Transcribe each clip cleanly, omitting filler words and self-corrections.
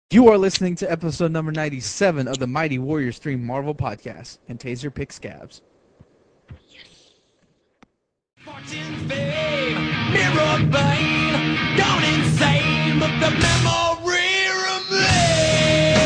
You are listening to episode number 97 of the Mighty Warriors 3 Marvel Podcast, and Taser picks scabs. Fortune's fame, mirror bane, gone insane, but the memory remains.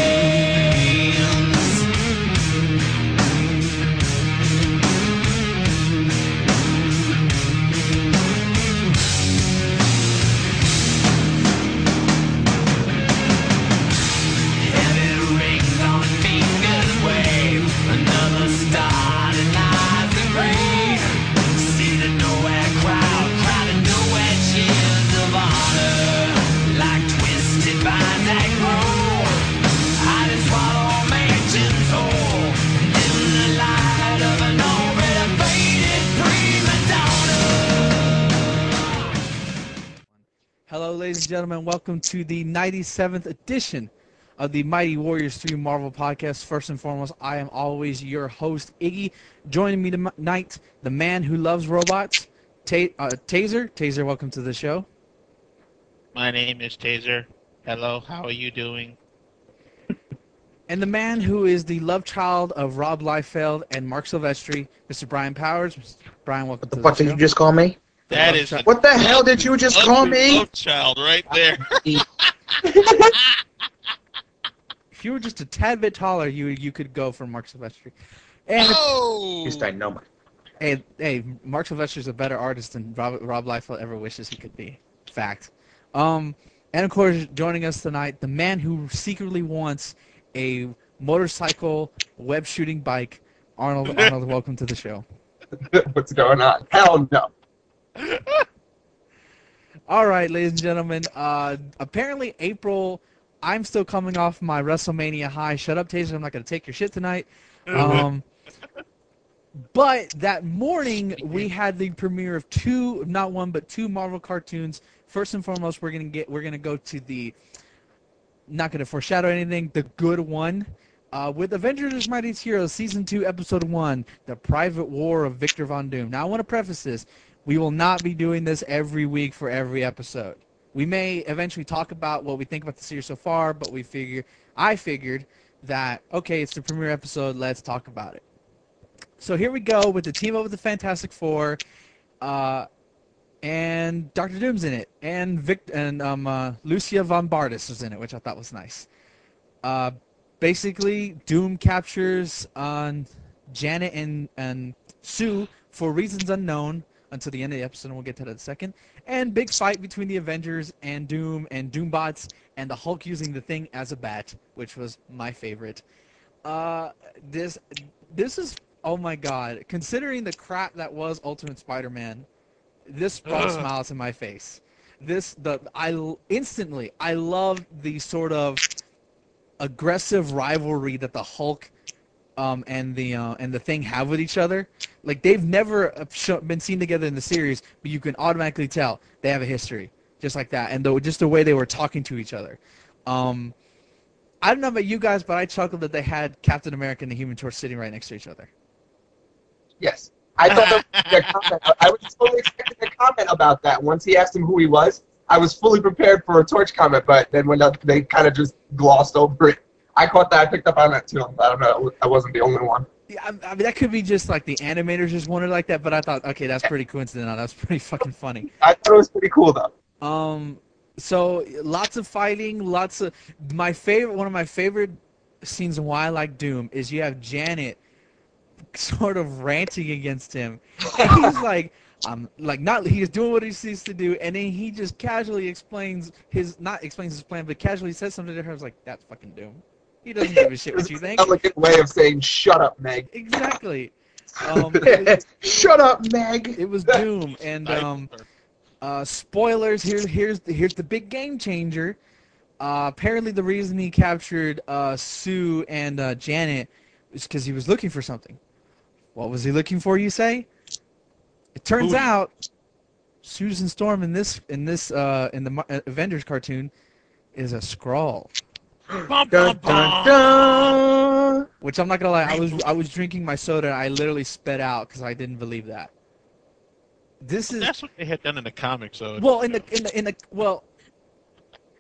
Heavy rings on fingers wave, another star denies the rain. Seated nowhere crowded nowhere, cheers of honor, like twisted vines that grow. Hide and swallow mansions whole, in the light of an already faded prima donna. Hello, ladies and gentlemen. Welcome to the 97th edition of the Mighty Warriors 3 Marvel Podcast. First and foremost, I am always your host, Iggy. Joining me tonight, the man who loves robots, Taser. Taser, welcome to the show. My name is Taser. Hello, how are you doing? And the man who is the love child of Rob Liefeld and Mark Silvestri, Mr. Brian Powers. Mr. Brian, welcome What the to fuck the did show. you just call me? That is a What the hell did you just call ugly me? love child right there. If you were just a tad bit taller, you could go for Mark Silvestri. And Oh! Just I know my. hey, Mark Silvestri's a better artist than Rob Liefeld ever wishes he could be. Fact. And of course, joining us tonight, the man who secretly wants a motorcycle web shooting bike, Arnold. Arnold, welcome to the show. What's going on? Hell no. All right, ladies and gentlemen. Apparently, April. I'm still coming off my WrestleMania high. Shut up, Taser. I'm not going to take your shit tonight. But that morning, we had the premiere of two, not one, but two Marvel cartoons. First and foremost, we're gonna go to the, not going to foreshadow anything, the good one, with Avengers Mightiest Heroes Season 2, Episode 1, The Private War of Victor Von Doom. Now, I want to preface this. We will not be doing this every week for every episode. We may eventually talk about what we think about the series so far, but I figured that, okay, it's the premiere episode, let's talk about it. So here we go with the team up with the Fantastic Four, and Doctor Doom's in it, and Lucia von Bardis was in it, which I thought was nice. Basically, Doom captures Janet and Sue for reasons unknown until the end of the episode, and we'll get to that in a second. And big fight between the Avengers and Doombots, and the Hulk using the Thing as a bat, which was my favorite. This is, oh my god, considering the crap that was Ultimate Spider-Man, this brought smiles to my face. I love the sort of aggressive rivalry that the Hulk and the Thing have with each other. Like, they've never been seen together in the series, but you can automatically tell they have a history, just like that, and just the way they were talking to each other. I don't know about you guys, but I chuckled that they had Captain America and the Human Torch sitting right next to each other. Yes. I thought that was a comment. I was totally expecting a comment about that. Once he asked him who he was, I was fully prepared for a Torch comment, but then when they kind of just glossed over it, I caught that. I picked up on that too. I don't know. I wasn't the only one. Yeah, I mean, that could be just like the animators just wanted like that, but I thought, okay, that's pretty coincidental. That's pretty fucking funny. I thought it was pretty cool though. So lots of fighting, one of my favorite scenes and why I like Doom is you have Janet sort of ranting against him. And he's like, he's doing what he sees to do, and then he just casually explains his plan, but casually says something to her. I was like, that's fucking Doom. He doesn't give a shit what you think. It's an elegant way of saying, shut up, Meg. Exactly. Shut up, Meg. It was Doom, and spoilers. Here's the big game changer. Apparently, the reason he captured Sue and Janet is because he was looking for something. What was he looking for? You say? It turns out, Susan Storm in the Avengers cartoon is a Skrull. Bum, Dun, bum, dun, bum. dun. Which I'm not gonna lie, I was drinking my soda and I literally spit out because I didn't believe that. This is That's what they had done in the comics, though. well in the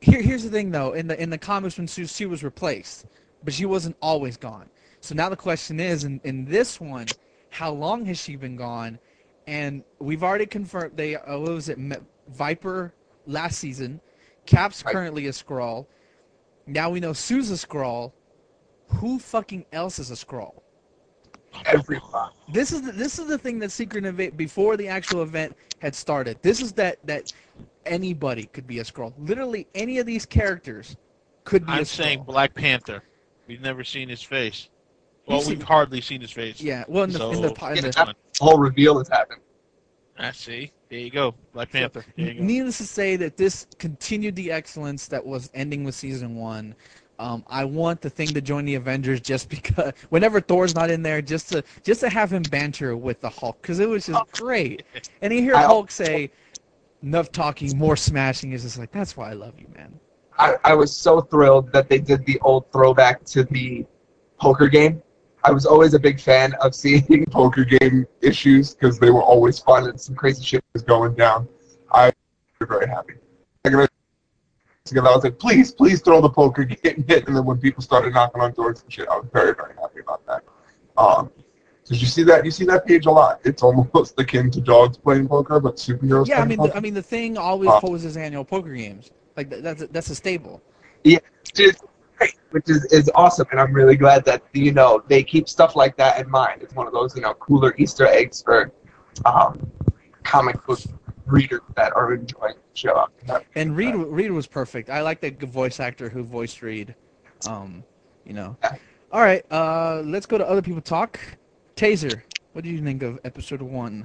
Here's the thing though. In the comics, when Sue was replaced, but she wasn't always gone. So now the question is, in this one, how long has she been gone? And we've already confirmed they what was it, Viper last season, Cap's Right. currently a Skrull. Now we know Sue's a Skrull. Who fucking else is a Skrull? Everyone. This is the thing that Secret Invasion before the actual event had started. This is that anybody could be a Skrull. Literally any of these characters could be a I'm Skrull. saying Black Panther. We've never seen his face. Well, You've we've seen- hardly seen his face. Yeah, well in the So, The whole reveal has happened. I see. There you go. Black Panther. There you go. Needless to say that this continued the excellence that was ending with season 1. I want the Thing to join the Avengers just because whenever Thor's not in there, just to have him banter with the Hulk, because it was just great. And you hear Hulk say, "Enough talking, more smashing." Is just like, that's why I love you, man. I was so thrilled that they did the old throwback to the poker game. I was always a big fan of seeing poker game issues because they were always fun and some crazy shit was going down. I was very happy. I was like, please throw the poker game hit. And then when people started knocking on doors and shit, I was very, very happy about that. Because you see that page a lot. It's almost akin to dogs playing poker, but superheroes. Yeah, playing poker. I mean, the Thing always poses annual poker games. Like that's a staple. Yeah, which is great, which is awesome, and I'm really glad that they keep stuff like that in mind. It's one of those cooler Easter eggs for comic book readers that are enjoying the show. And Reed was perfect. I like the voice actor who voiced Reed. Yeah. All right, let's go to other people talk. Taser, what do you think of episode 1?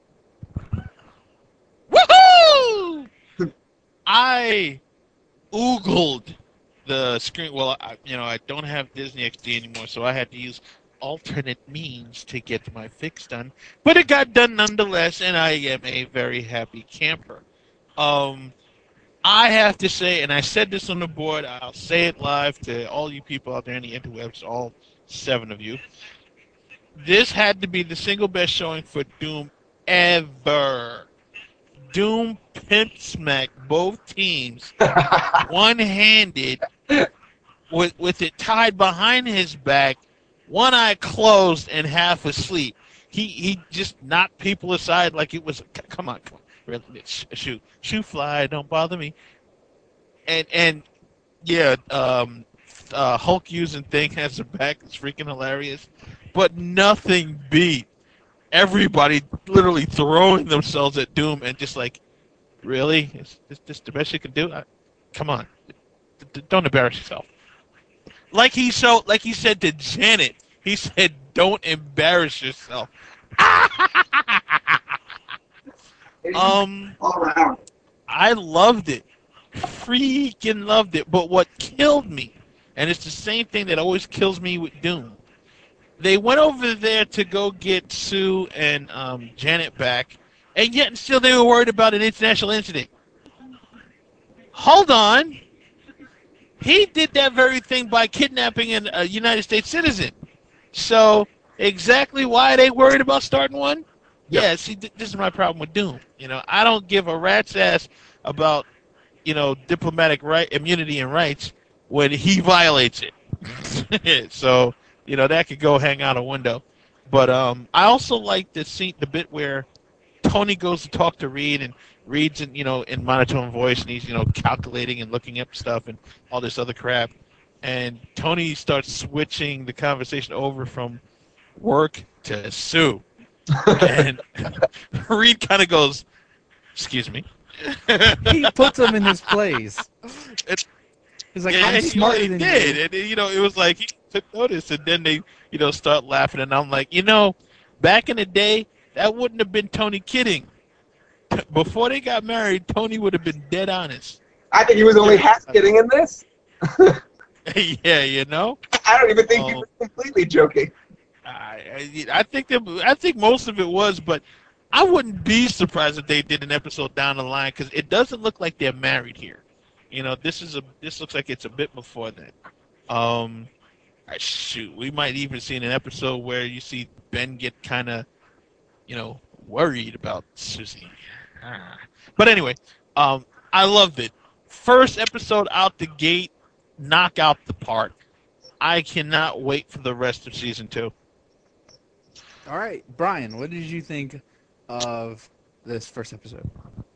Woohoo! I oogled the screen. Well, I don't have Disney XD anymore, so I had to use alternate means to get my fix done. But it got done nonetheless, and I am a very happy camper. I have to say, and I said this on the board, I'll say it live to all you people out there in the interwebs, all 7 of you. This had to be the single best showing for Doom ever. Doom pimp smacked both teams one-handed with it tied behind his back, one eye closed and half asleep. He just knocked people aside like it was, come on, really, shoot fly, don't bother me. And yeah, Hulk using Thing as a back is freaking hilarious, but nothing beat everybody literally throwing themselves at Doom and just like, really? Is this the best you can do? Come on. Don't embarrass yourself. Like he said to Janet, he said, don't embarrass yourself. All around. I loved it. Freaking loved it. But what killed me, and it's the same thing that always kills me with Doom, they went over there to go get Sue and Janet back, and yet still they were worried about an international incident. Hold on. He did that very thing by kidnapping a United States citizen. So exactly why are they worried about starting one? Yep. Yeah, see, this is my problem with Doom. I don't give a rat's ass about, diplomatic immunity and rights when he violates it. So, that could go hang out a window. But I also like the bit where Tony goes to talk to Reed, and Reed's in monotone voice, and he's calculating and looking up stuff and all this other crap. And Tony starts switching the conversation over from work to Sue. And Reed kind of goes, "Excuse me." He puts him in his place. He's like, Yeah, I'm smarter he than did. you. And, it was like he took notice, and then they, start laughing, and I'm like, back in the day, that wouldn't have been Tony kidding. Before they got married, Tony would have been dead honest. I think he was only half kidding in this. Yeah, I don't even think he was completely joking. I think most of it was, but I wouldn't be surprised if they did an episode down the line, because it doesn't look like they're married here. This looks like it's a bit before that. Shoot, we might even see an episode where you see Ben get kind of, worried about Susie. But anyway, I loved it. First episode out the gate, knock out the park. I cannot wait for the rest of season 2. All right, Brian, what did you think of this first episode?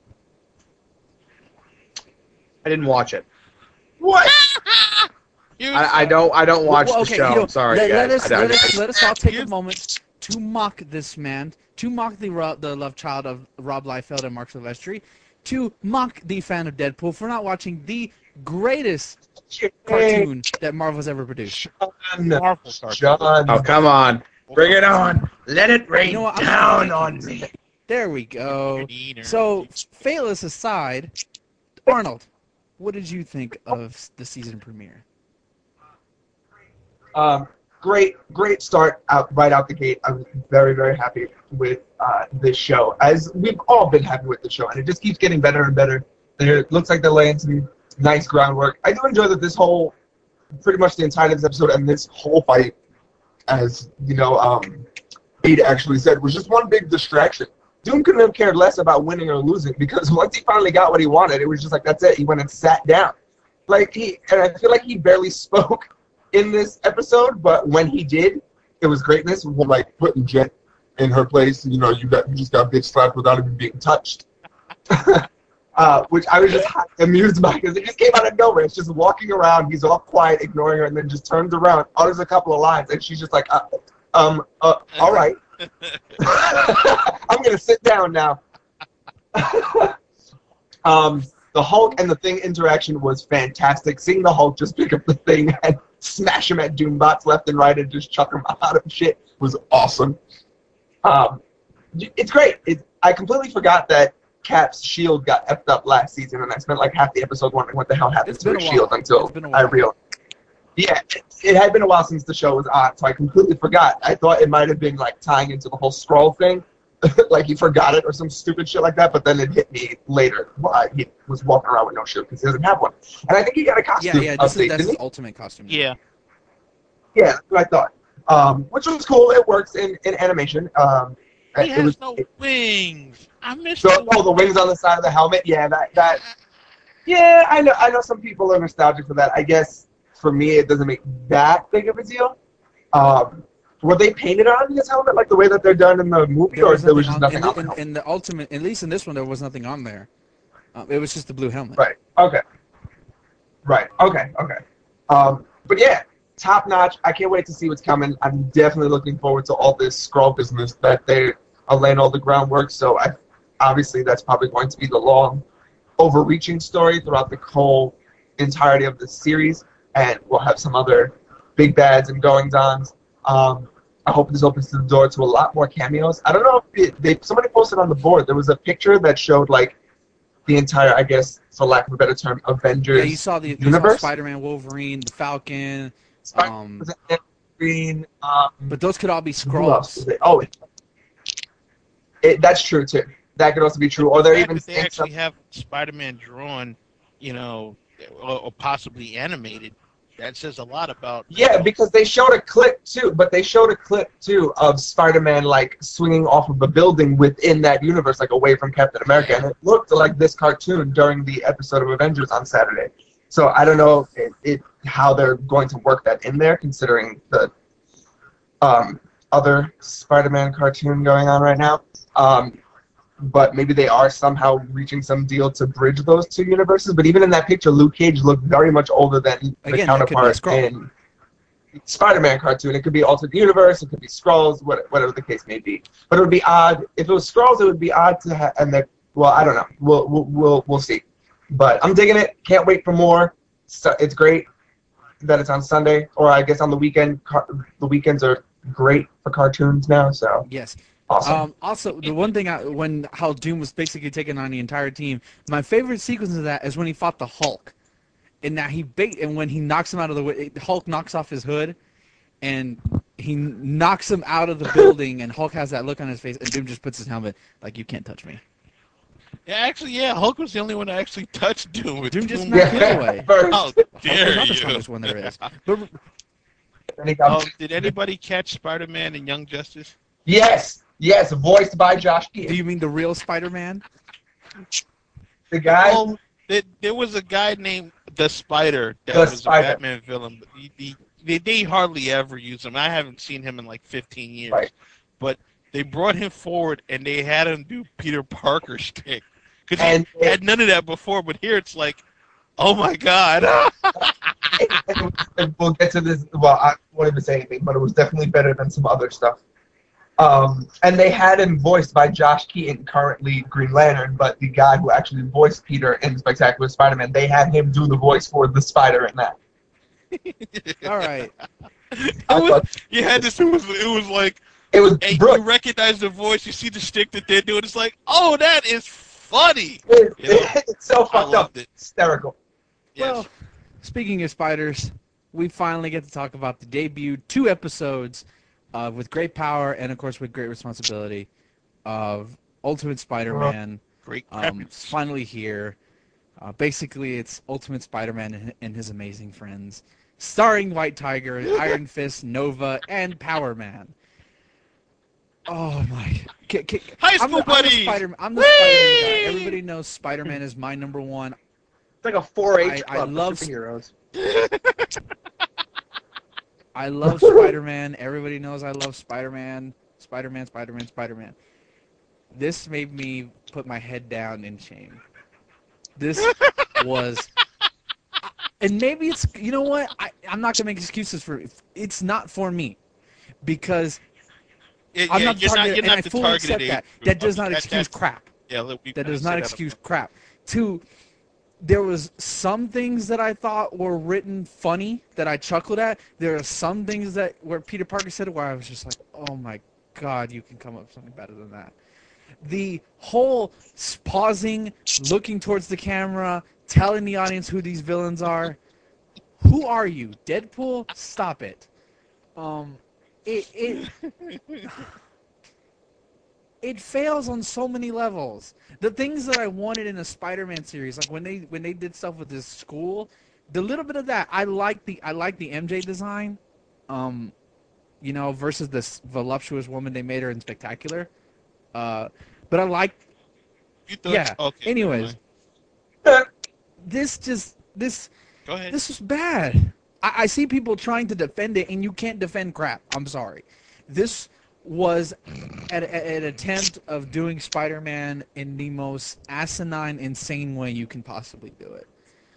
I didn't watch it. What? I don't watch the show. I'm sorry, guys. Let us all take a moment to mock this man, to mock the love child of Rob Liefeld and Mark Silvestri, to mock the fan of Deadpool for not watching the greatest cartoon that Marvel's ever produced. Marvel cartoon. John. Oh, come on. Bring it on. Let it rain You know what, I'm down gonna on make me. There we go. So, Phaelus aside, Arnold, what did you think of the season premiere? Great start right out the gate. I'm very, very happy with this show, as we've all been happy with the show, and it just keeps getting better and better. It looks like they're laying some nice groundwork. I do enjoy that this whole, pretty much the entirety of this episode and this whole fight, as you know, Ada actually said, was just one big distraction. Doom couldn't have cared less about winning or losing, because once he finally got what he wanted, it was just like, that's it. He went and sat down. And I feel like he barely spoke in this episode, but when he did, it was greatness. Like putting Jet in her place, you just got bitch slapped without even being touched. Which I was just amused by, because it just came out of nowhere. It's just walking around, he's all quiet, ignoring her, and then just turns around, utters a couple of lines, and she's just like, all right. I'm gonna sit down now. The Hulk and the Thing interaction was fantastic. Seeing the Hulk just pick up the Thing and smash him at Doombots left and right and just chuck him out of shit was awesome. It's great. I completely forgot that Cap's shield got effed up last season, and I spent like half the episode wondering what the hell happened to his shield until I realized. Yeah, it had been a while since the show was on, so I completely forgot. I thought it might have been like tying into the whole Skrull thing, like he forgot it or some stupid shit like that, but then it hit me later. Why he was walking around with no shield because he doesn't have one. And I think he got a costume that's update, his ultimate costume. Yeah. Yeah, that's what I thought. Which was cool. It works in animation. He has no wings. I missed the wings on the side of the helmet. Yeah, that. Yeah, I know some people are nostalgic for that. I guess for me, it doesn't make that big of a deal. Were they painted on his helmet like the way that they're done in the movie, or there was just nothing on the in the ultimate, at least in this one, there was nothing on there. It was just the blue helmet. Right. Okay. But yeah, top notch. I can't wait to see what's coming. I'm definitely looking forward to all this Skrull business that they are laying all the groundwork. So obviously that's probably going to be the long, overreaching story throughout the whole entirety of the series, and we'll have some other big bads and goings-ons. I hope this opens the door to a lot more cameos. I don't know if somebody posted on the board. There was a picture that showed like the entire, I guess, for lack of a better term, Avengers Yeah, you saw universe. Spider-Man, Wolverine, the Falcon. Green. But those could all be Who else was Skrulls. it? Oh, that's true too. That could also be true. Or they're even they actually have Spider-Man drawn, or possibly animated. That says a lot about. Yeah, because they showed a clip too. But they showed a clip too of Spider-Man like swinging off of a building within that universe, like away from Captain America, and it looked like this cartoon during the episode of Avengers on Saturday. So I don't know how they're going to work that in there, considering the other Spider-Man cartoon going on right now. But maybe they are somehow reaching some deal to bridge those two universes. But even in that picture, Luke Cage looked very much older than the counterpart in Spider-Man cartoon. It could be alternate universe, it could be Skrulls, whatever the case may be. But it would be odd if it was Skrulls. It would be odd to have, well, I don't know. We'll see. But I'm digging it. Can't wait for more. So it's great that it's on Sunday, or I guess on the weekend. The weekends are great for cartoons now. So Yes. awesome. Also, the one thing, how Doom was basically taking on the entire team, my favorite sequence of that is when he fought the Hulk. And that and when he knocks him out of the way, Hulk knocks off his hood, and he knocks him out of the building, and Hulk has that look on his face, and Doom just puts his helmet, like, you can't touch me. Yeah, Hulk was the only one that actually touched Doom. With Doom just Doom. knocked him away. How Hulk dare is not the you? strongest one there is. But Did anybody catch Spider-Man and Young Justice? Yes, voiced by Josh do Keaton. you mean the real Spider-Man? The guy Oh, There was a guy named the Spider that was a Batman villain. They hardly ever use him. I haven't seen him in like 15 years. Right. But they brought him forward and they had him do Peter Parker's shtick. Because he had none of that before, but here it's like, oh my God. And we'll get to this. Well, I won't even say anything, but it was definitely better than some other stuff. And they had him voiced by Josh Keaton, currently Green Lantern, but the guy who actually voiced Peter in Spectacular Spider-Man, they had him do the voice for the Spider in that. All right. You had this. It was like. It was you recognize the voice. You see the shtick that they're doing. It's like, oh, that is funny. It's so fucked up. It's hysterical. Well, yes. Speaking of spiders, we finally get to talk about the debut 2 episodes with great power and, of course, with great responsibility of Ultimate Spider-Man. Great finally here. Basically, it's Ultimate Spider-Man and his amazing friends, starring White Tiger, Iron Fist, Nova, and Power Man. Oh my! High school buddies. I'm the Spider-Man guy. Everybody knows Spider-Man is my number one. It's like a 4-H club I love superheroes. I love Spider-Man. Everybody knows I love Spider-Man. Spider-Man. This made me put my head down in shame. This was, and maybe it's, you know what? I'm not gonna make excuses for it. It's not for me, because. I'm not targeted, and I fully accept that. That does not excuse crap. Yeah, that does not excuse crap. There was some things that I thought were written funny that I chuckled at. There are some things where Peter Parker said where I was just like, oh my God, you can come up with something better than that. The whole pausing, looking towards the camera, telling the audience who these villains are. Who are you, Deadpool? Stop it. It fails on so many levels. The things that I wanted in a Spider-Man series, like when they did stuff with this school, the little bit of that, I like the MJ design, versus this voluptuous woman they made her in Spectacular. But I like. Yeah. Okay. Anyways, this. Go ahead. This was bad. I see people trying to defend it, and you can't defend crap. I'm sorry. This was an attempt of doing Spider-Man in the most asinine, insane way you can possibly do it.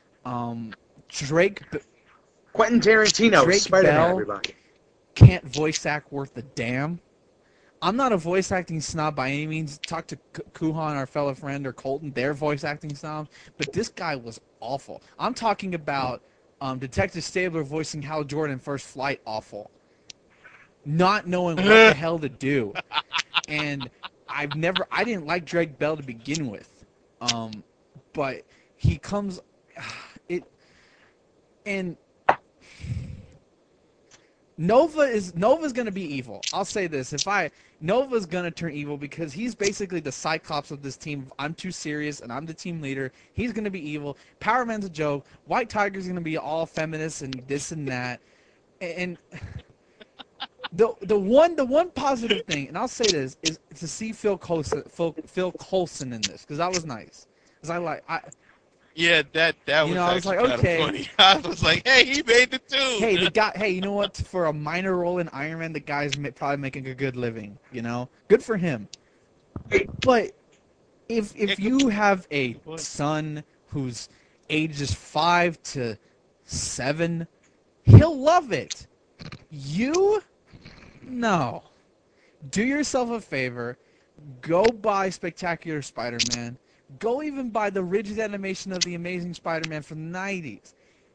Quentin Tarantino, Spider-Man, everybody. Can't voice act worth a damn. I'm not a voice acting snob by any means. Talk to Kuhan, our fellow friend, or Colton. They're voice acting snobs. But this guy was awful. I'm talking about... Detective Stabler voicing Hal Jordan in First Flight, awful. Not knowing what the hell to do. And I didn't like Drake Bell to begin with. But he comes, and Nova's gonna be evil. I'll say this: Nova's gonna turn evil because he's basically the Cyclops of this team. I'm too serious, and I'm the team leader. He's gonna be evil. Power Man's a joke. White Tiger's gonna be all feminist and this and that. And the one positive thing, and I'll say this, is to see Phil Coulson in this, because that was nice. Because yeah, that was I was like, okay. Funny. I was like, hey, he made the tune. Hey, the guy. Hey, you know what? For a minor role in Iron Man, the guy's probably making a good living. Good for him. But if you have a son whose age is 5 to 7, he'll love it. No. Do yourself a favor. Go buy Spectacular Spider-Man. Go even buy the rigid animation of The Amazing Spider-Man from the 90s.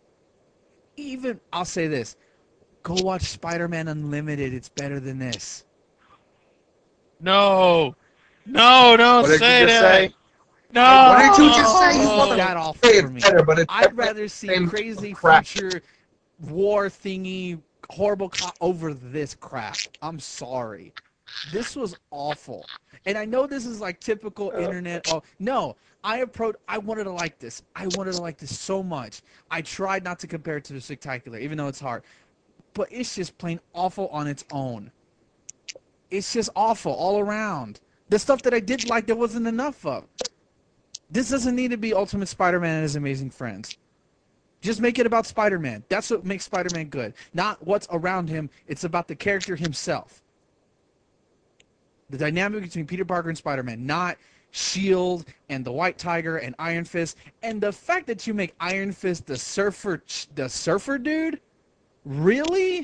I'll say this. Go watch Spider-Man Unlimited. It's better than this. No, don't say that. No. What did you just say? It's that awful for me. I'd rather see crazy future war thingy, horrible over this crap. I'm sorry. This was awful. And I know this is like typical internet. Oh, no. I wanted to like this. I wanted to like this so much. I tried not to compare it to the Spectacular, even though it's hard. But it's just plain awful on its own. It's just awful all around. The stuff that I did like, there wasn't enough of. This doesn't need to be Ultimate Spider-Man and his amazing friends. Just make it about Spider-Man. That's what makes Spider-Man good. Not what's around him. It's about the character himself. The dynamic between Peter Parker and Spider-Man, not S.H.I.E.L.D. and the White Tiger and Iron Fist. And the fact that you make Iron Fist the surfer dude? Really?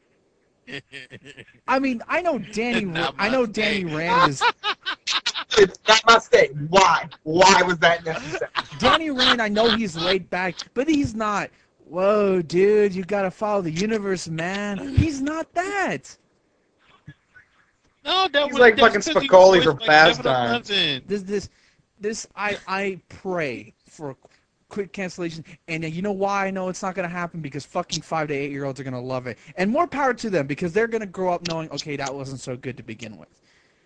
I mean, I know Danny Rand is... It's not my state. Why? Why was that necessary? Danny Rand, I know he's laid back, but he's not, whoa, dude, you gotta follow the universe, man. He's not that. No, he's like fucking Spicoli from Fast Time. I pray for a quick cancellation, and you know why I know it's not gonna happen? Because fucking 5 to 8 year olds are gonna love it, and more power to them because they're gonna grow up knowing, okay, that wasn't so good to begin with.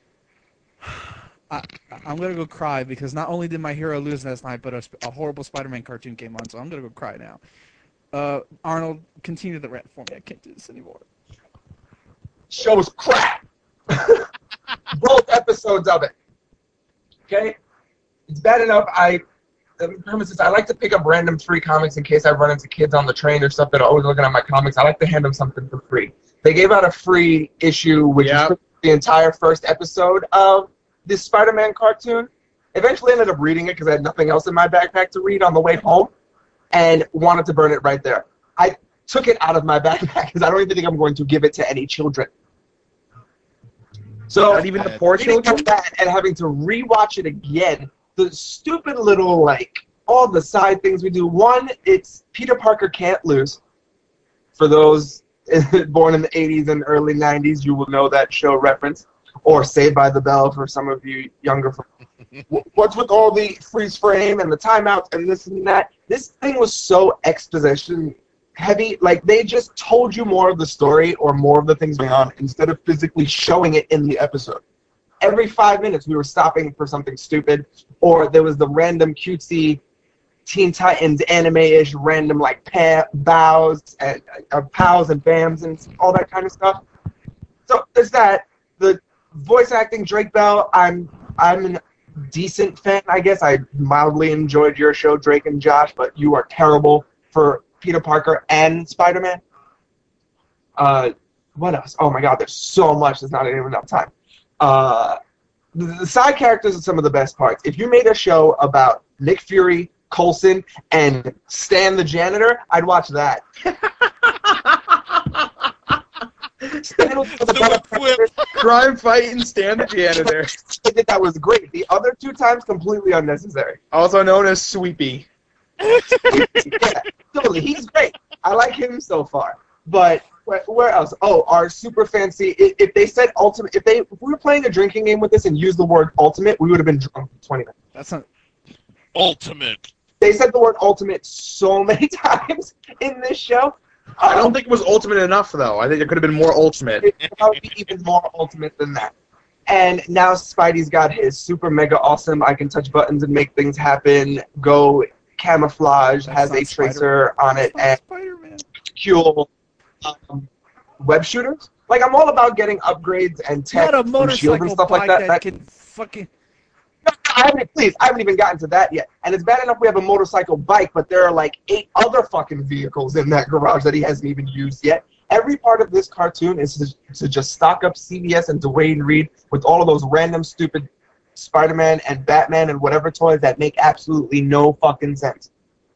I'm going to go cry because not only did my hero lose last night, but a horrible Spider-Man cartoon came on, so I'm going to go cry now. Arnold, continue the rant for me. I can't do this anymore. Show was crap. Both episodes of it. Okay? It's bad enough the premise is I like to pick up random free comics in case I run into kids on the train or stuff that are always looking at my comics. I like to hand them something for free. They gave out a free issue, which is the entire first episode of this Spider-Man cartoon. Eventually ended up reading it because I had nothing else in my backpack to read on the way home and wanted to burn it right there. I took it out of my backpack because I don't even think I'm going to give it to any children. So not even the poor children? That and having to rewatch it again, the stupid little, all the side things we do. One, it's Peter Parker Can't Lose. For those born in the 80s and early 90s, you will know that show reference. Or Saved by the Bell for some of you younger. What's with all the freeze frame and the timeouts and this and that? This thing was so exposition heavy. Like, they just told you more of the story or more of the things going on instead of physically showing it in the episode. Every 5 minutes we were stopping for something stupid, or there was the random cutesy Teen Titans anime-ish random bows and pows and bams and all that kind of stuff. So there's that. The voice acting, Drake Bell, I'm a decent fan, I guess. I mildly enjoyed your show, Drake and Josh, but you are terrible for Peter Parker and Spider-Man. What else? Oh my god, there's so much, there's not even enough time. The side characters are some of the best parts. If you made a show about Nick Fury, Coulson, and Stan the janitor, I'd watch that. Crime fighting Stan the janitor. I think that was great. The other 2 times, completely unnecessary. Also known as Sweepy. Yeah, totally. He's great. I like him so far. But where else? Oh, our super fancy. If they said ultimate, if we were playing a drinking game with this and used the word ultimate, we would have been drunk for 20 minutes. That's not ultimate. They said the word ultimate so many times in this show. I don't think it was ultimate enough, though. I think it could have been more ultimate. It could probably be even more ultimate than that. And now Spidey's got his super mega awesome, I can touch buttons and make things happen, go camouflage, has a tracer on it, and cool web shooters. Like, I'm all about getting upgrades and tech from S.H.I.E.L.D. and stuff like that. That can fucking... I haven't even gotten to that yet. And it's bad enough we have a motorcycle bike, but there are 8 other fucking vehicles in that garage that he hasn't even used yet. Every part of this cartoon is to just stock up CVS and Dwayne Reed with all of those random stupid Spider-Man and Batman and whatever toys that make absolutely no fucking sense.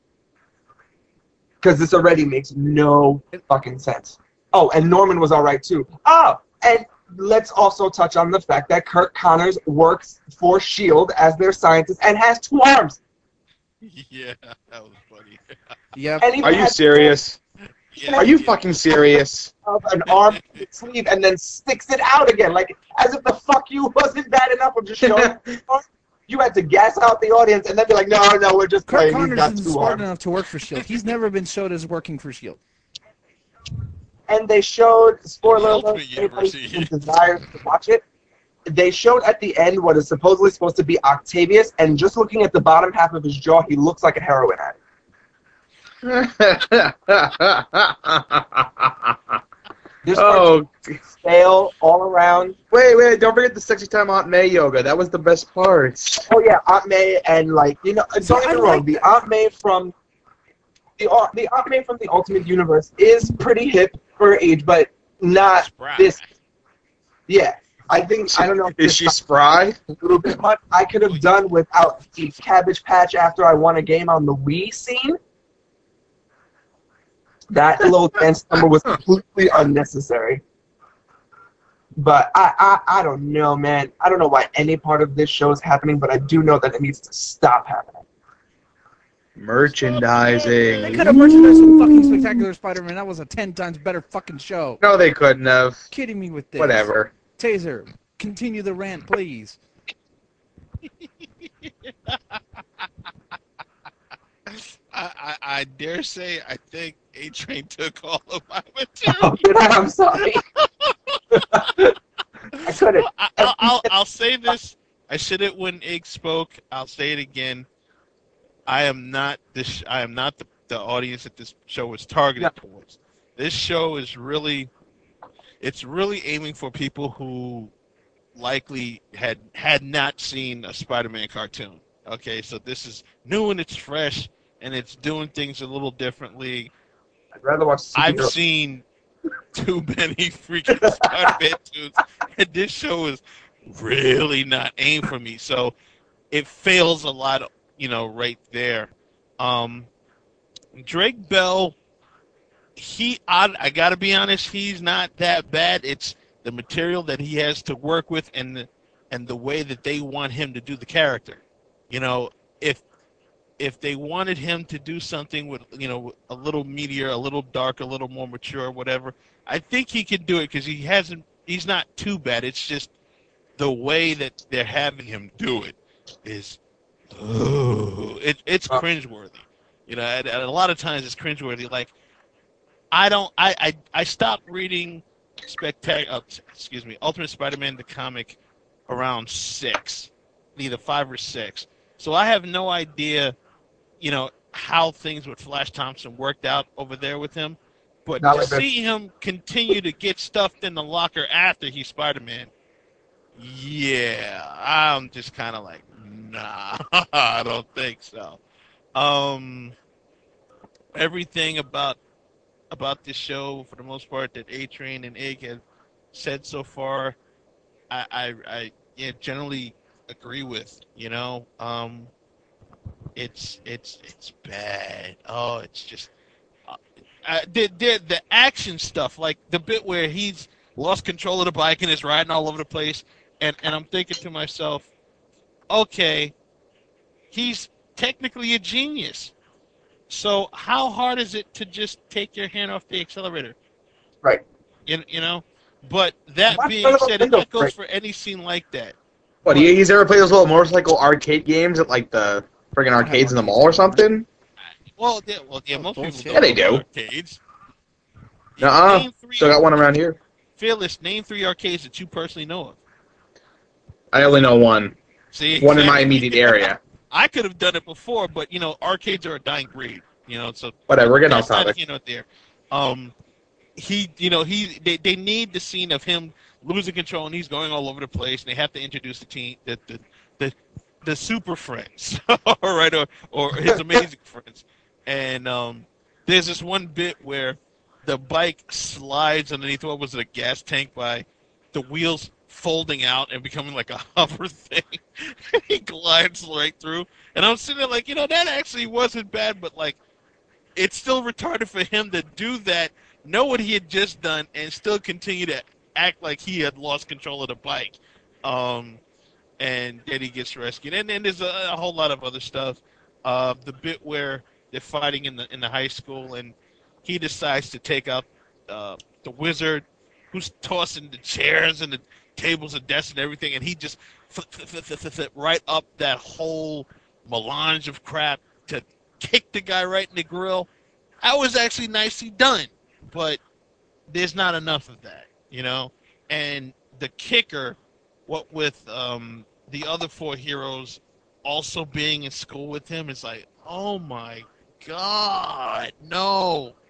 Because this already makes no fucking sense. Oh, and Norman was alright too. Oh, and let's also touch on the fact that Kirk Connors works for S.H.I.E.L.D. as their scientist and has 2 arms. Yeah, that was funny. Yeah. Are you serious? Yeah. Are you fucking serious? An arm sleeve and then sticks it out again, like as if the fuck you wasn't bad enough of just showing. You had to gas out the audience and then be like, no, we're just Kirk playing. Connors isn't smart enough to work for S.H.I.E.L.D. He's never been showed as working for S.H.I.E.L.D. And they showed, spoiler alert, anybody who desires to watch it, they showed at the end what is supposedly supposed to be Octavius, and just looking at the bottom half of his jaw, he looks like a heroin addict. This cartoon is stale all around. Wait, don't forget the sexy time Aunt May yoga. That was the best part. Oh yeah, Aunt May and don't get me wrong, the Aunt May from the Aunt May from the Ultimate Universe is pretty hip for her age, but not this. Yeah, I don't know. Is she spry? A little bit much. I could have done without the Cabbage Patch after I won a game on the Wii scene. That little dance number was completely unnecessary. But I don't know, man. I don't know why any part of this show is happening, but I do know that it needs to stop happening. Merchandising. They could have merchandised some fucking Spectacular Spider-Man. That was a 10 times better fucking show. No, they couldn't have. Kidding me with this. Whatever. Taser, continue the rant, please. I dare say I think A-Train took all of my material. Oh, I'm sorry. I couldn't. I'll say this. I said it when Ig spoke. I'll say it again. I am not the audience that this show is targeted towards. This show is really aiming for people who likely had not seen a Spider-Man cartoon. Okay, so this is new and it's fresh and it's doing things a little differently. I'd rather watch. I've seen too many freaking Spider-Man tunes, and this show is really not aimed for me. So it fails a lot, right there. Drake Bell, I gotta be honest, he's not that bad. It's the material that he has to work with and the way that they want him to do the character. If they wanted him to do something with, a little meatier, a little dark, a little more mature, whatever, I think he can do it because he's not too bad. It's just the way that they're having him do it is, it's cringeworthy. And a lot of times it's cringeworthy. Like, I stopped reading Ultimate Spider-Man the comic around 6, either 5 or 6. So I have no idea, how things with Flash Thompson worked out over there with him. But to see him continue to get stuffed in the locker after he's Spider-Man, yeah, I'm just kind of like, nah, I don't think so. Everything about this show, for the most part, that A-Train and Ig have said so far, I generally agree with. It's bad. Oh, it's just the action stuff, like the bit where he's lost control of the bike and is riding all over the place, and I'm thinking to myself, okay, he's technically a genius. So how hard is it to just take your hand off the accelerator? Right. But that being said, that goes for any scene like that. What, he's ever played those little motorcycle arcade games at like the friggin' arcades in the mall or something? Well, most people don't. Yeah, they do. Arcades. Nuh-uh. Still got one around here. Fearless, name 3 arcades that you personally know of. I only know one. See, one in my immediate area. I could have done it before, but arcades are a dying breed. So whatever. We're getting off topic. There. They need the scene of him losing control and he's going all over the place, and they have to introduce the team, the super friends, all right, or his amazing friends. And there's this one bit where the bike slides underneath what was it, a gas tank, by the wheels folding out and becoming like a hover thing. He glides right through, and I'm sitting there like, that actually wasn't bad, but like, it's still retarded for him to do that, know what he had just done, and still continue to act like he had lost control of the bike. And then he gets rescued. And then there's a whole lot of other stuff. The bit where they're fighting in the high school, and he decides to take out the wizard, who's tossing the chairs and the tables and desks and everything, and he just flip right up that whole melange of crap to kick the guy right in the grill. That was actually nicely done, but there's not enough of that, And the kicker, what with the other 4 heroes also being in school with him, is like, oh my God, no.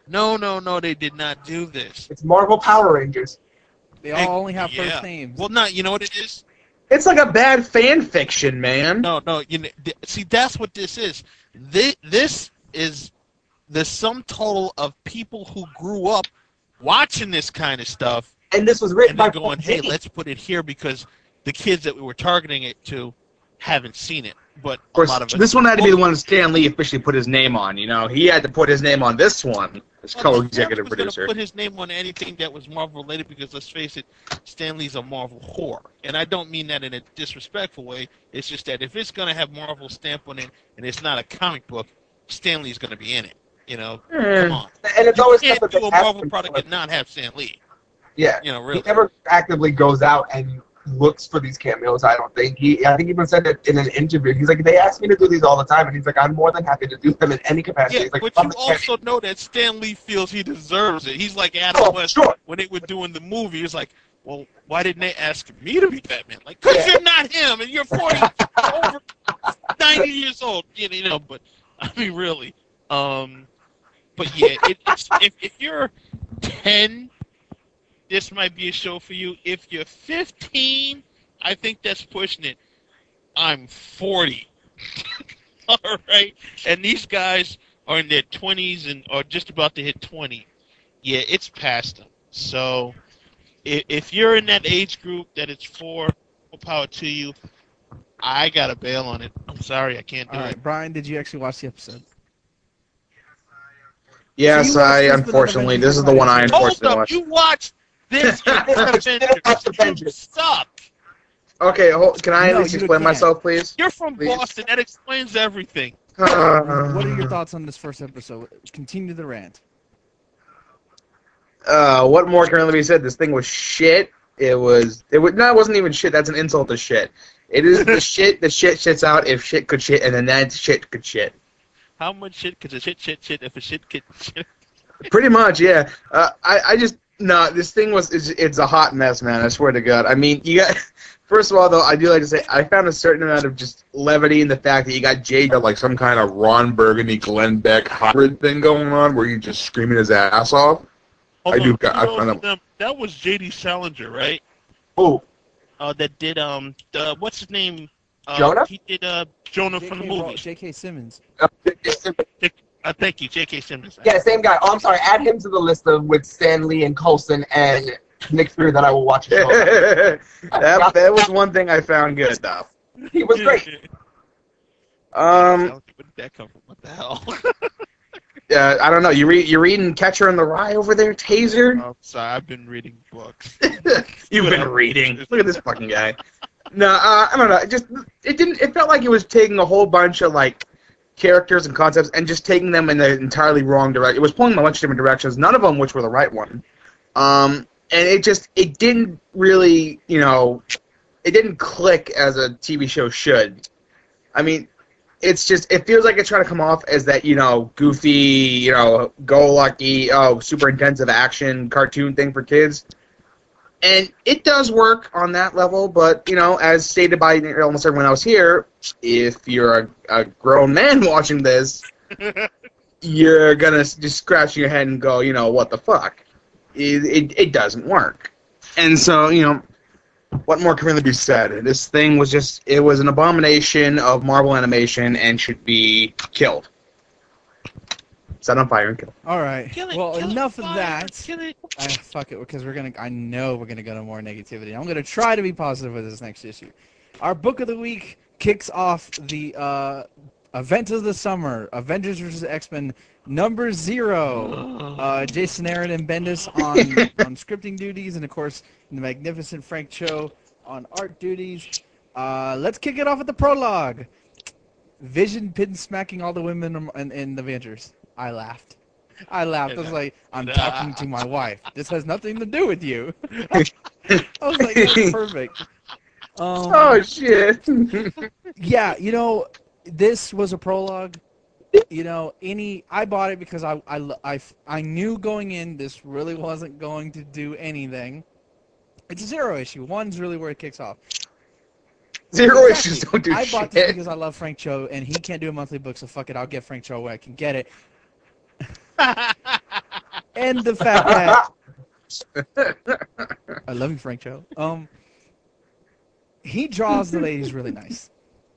No, they did not do this. It's Marvel Power Rangers. They all only have Yeah. first names. Well, not. You know what it is? It's like a bad fan fiction, man. No. You know, see, that's what this is. This is the sum total of people who grew up watching this kind of stuff, And this was written and by then going, "Hey, let's put it here because the kids that we were targeting it to haven't seen it." But Of course, a lot of us, this one had to be the one Stan Lee officially put his name on. You know, he had to put his name on this one as co-executive Stan was producer. gonna put his name on anything that was Marvel related because let's face it, Stan Lee's a Marvel whore, and I don't mean that in a disrespectful way. It's just that if it's gonna have Marvel stamp on it and it's not a comic book, Stan Lee's gonna be in it. You know, come on. And it's You always can't stuff do that a they Marvel ask product him. and not have Stan Lee. Yeah. You know, really. He never actively goes out and looks for these cameos, I don't think. I think he even said it in an interview. He's like, they ask me to do these all the time, and he's like, I'm more than happy to do them in any capacity. Yeah, He's like, but "I'm you the also know that Stan Lee feels he deserves it. He's like Adam Oh, West sure. when they were doing the movie. He's like, well, why didn't they ask me to be Batman? Like, because Yeah. you're not him, and you're 40, over 90 years old. You know, but I mean, really. But yeah, if you're 10, this might be a show for you. If you're 15, I think that's pushing it. I'm 40. All right, and these guys are in their 20s and are just about to hit 20. Yeah, it's past them. So if you're in that age group that it's for, more power to you. I gotta bail on it. I'm sorry, I can't do All it. right, Brian, did you actually watch the episode? Yes, So you watched I this, but not unfortunately. Avengers This is the one I Hold Hold unfortunately up, watched. you watched this Watch You Avengers. suck. Okay, can I at No, least you explain can't. myself, please? You're from Please. Boston. That explains everything. What are your thoughts on this first episode? Continue the rant. What more can really be said? This thing was shit. It wasn't even shit. That's an insult to shit. It is the shit that shit shits out if shit could shit, and then that shit could shit. How much shit could a shit if a shit could shit? Pretty much, yeah. This thing it's a hot mess, man. I swear to God. I mean, first of all, though, I do like to say I found a certain amount of just levity in the fact that you got Jade got like some kind of Ron Burgundy, Glenn Beck hybrid thing going on where he's just screaming his ass off. I found that was J.D. Salinger, right? Who? That did what's his name? Jonah? He did Jonah from the movies. J.K. Simmons. Thank you, J.K. Simmons. Yeah, same guy. Oh, I'm sorry. Add him to the list of with Stan Lee and Coulson and Nick Fury that I will watch. that was one thing I found good, though. He was great. Where did that come from? What the hell? I don't know. You're reading Catcher in the Rye over there, Taser? I'm sorry, I've been reading books. You've been reading. Look at this fucking guy. No, I don't know. It felt like it was taking a whole bunch of like characters and concepts and just taking them in the entirely wrong direction. It was pulling them a bunch of different directions, none of them which were the right one. And it didn't really, it didn't click as a TV show should. I mean, it feels like it's trying to come off as that, goofy, go lucky, super intensive action cartoon thing for kids. And it does work on that level, but, as stated by almost everyone else here, if you're a grown man watching this, you're going to just scratch your head and go, what the fuck? It doesn't work. And so, what more can really be said? This thing was it was an abomination of Marvel animation and should be killed. Set on fire and killed. All right. Kill it, Well, kill it, enough of fire, that. Kill it. Fuck it, because I know we're gonna go to more negativity. I'm gonna try to be positive with this next issue. Our book of the week kicks off the event of the summer: Avengers vs. X-Men #0. Jason Aaron and Bendis on scripting duties, and of course the magnificent Frank Cho on art duties. Let's kick it off with the prologue. Vision pin smacking all the women in the Avengers. I laughed. I was like, I'm talking to my wife. This has nothing to do with you. I was like, that's perfect. Oh, shit. Yeah, this was a prologue. I bought it because I knew going in this really wasn't going to do anything. It's a 0 issue. 1's really where it kicks off. Zero issues don't do I shit. bought this because I love Frank Cho, and he can't do a monthly book, so fuck it, I'll get Frank Cho where I can get it. And the fact that I love you, Frank Cho. He draws the ladies really nice.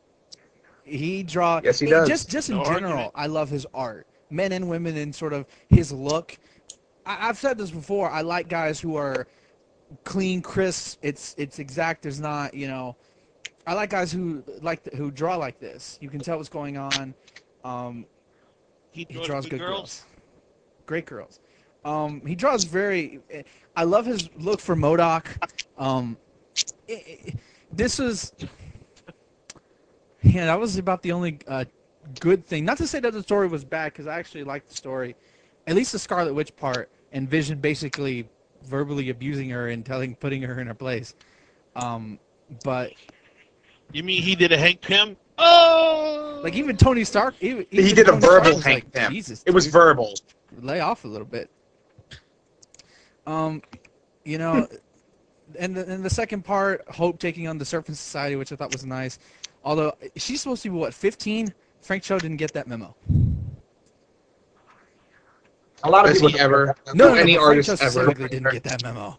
Yes, he does. Just in No general, argument. I love his art, men and women, and sort of his look. I've said this before. I like guys who are clean, crisp. It's exact. There's not, I like guys who draw like this. You can tell what's going on. He He draws, draws good good girls. girls. Great girls. He draws very. I love his look for MODOK. This was. Yeah, that was about the only good thing. Not to say that the story was bad, because I actually liked the story. At least the Scarlet Witch part, and Vision basically verbally abusing her and putting her in her place. But You mean he did a Hank Pym? Oh! like even Tony Stark, even He did a Tony Stark verbal was Hank like, Pym. Jesus, It was dude, verbal. lay off a little bit. And the second part, Hope taking on the Serpent Society, which I thought was nice. Although she's supposed to be 15. Frank Cho didn't get that memo. A lot of Does people he ever? No, any but Frank artist Cho ever? specifically didn't get that memo.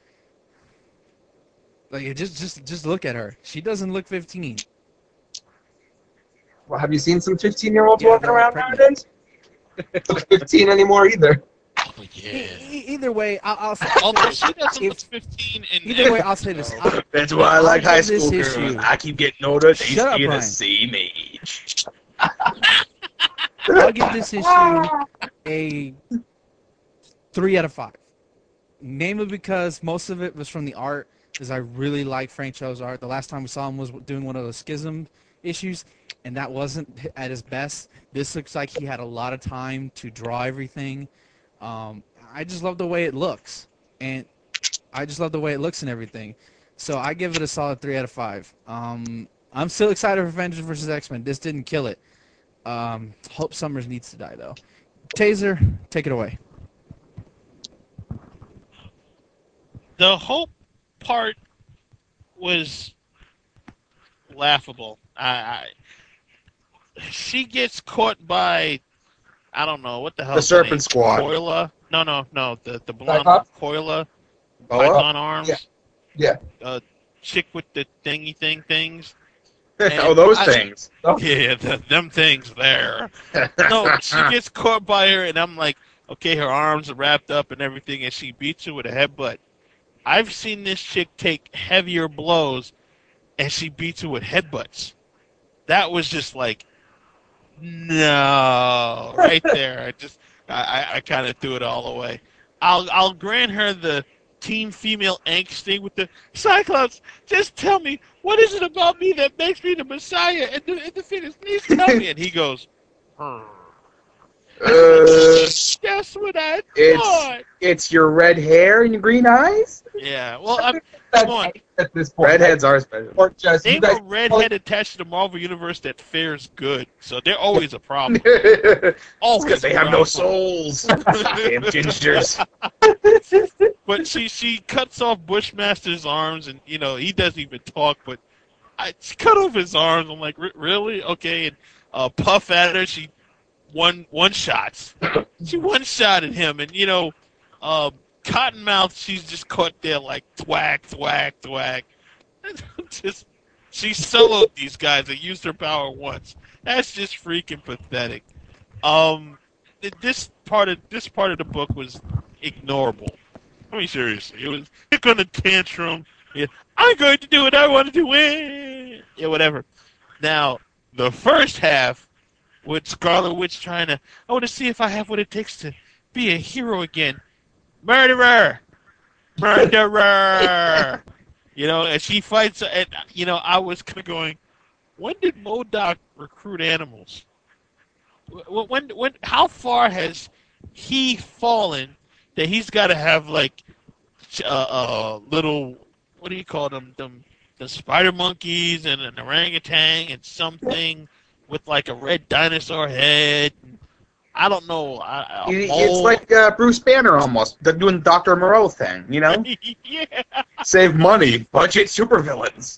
Like just look at her. She doesn't look 15. Well, have you seen some 15-year-olds Yeah, walking they're around pregnant. nowadays? Not 15 anymore either. Oh, yeah. Either way, I'll say Although she doesn't look if, 15 in either way, I'll say this. That's why I like I'll high give this school girls. issue- I keep getting older. They Shut up, stay the Brian. same age. I'll give this issue a 3 out of 5. Namely because most of it was from the art, because I really like Frank Cho's art. The last time we saw him was doing one of those Schism issues, and that wasn't at his best. This looks like he had a lot of time to draw everything. I just love the way it looks, and and everything. So I give it a solid 3 out of 5. I'm still excited for Avengers vs. X-Men. This didn't kill it. Hope Summers needs to die, though. Taser, take it away. The Hope part was laughable. She gets caught by, I don't know, what the hell The is her Serpent name? Squad. Koila? No, the blonde Cyclops? Koila. Oh, Python arms. Yeah. Yeah. Chick with the thingy things. oh, those things. Yeah, them things there. No, she gets caught by her, and I'm like, okay, her arms are wrapped up and everything, and she beats her with a headbutt. I've seen this chick take heavier blows, and she beats her with headbutts. That was just like, no, right there. I kind of threw it all away. I'll grant her the teen female angst thing with the Cyclops. Just tell me, what is it about me that makes me the Messiah and the Phoenix? Please tell me. And he goes, That's what I thought. It's your red hair and your green eyes. Yeah, well, That's come on. at this point. Redheads are special. Or just you Name guys. a redhead attached to the Marvel Universe that fares good. So they're always a problem. It's Always because they a have no problem. souls. Damn gingers. But she cuts off Bushmaster's arms, and he doesn't even talk. But she cut off his arms. I'm like, really? Okay. And puff at her. She one shots. She one shotted him, and Cottonmouth. She's just caught there like thwack, thwack, thwack. Just she soloed these guys and used her power once. That's just freaking pathetic. This part of the book was ignorable. I mean, seriously, it was you're gonna tantrum. Yeah, I'm going to do what I want to do. Yeah, whatever. Now, the first half with Scarlet Witch trying to, I want to see if I have what it takes to be a hero again. Murderer! Murderer! And she fights, and, I was kind of going, when did MODOK recruit animals? How far has he fallen that he's got to have, like, little, what do you call them, the spider monkeys and an orangutan and something with, like, a red dinosaur head? I don't know. It's like Bruce Banner almost. They're doing Dr. Moreau thing, Yeah. Save money, budget supervillains.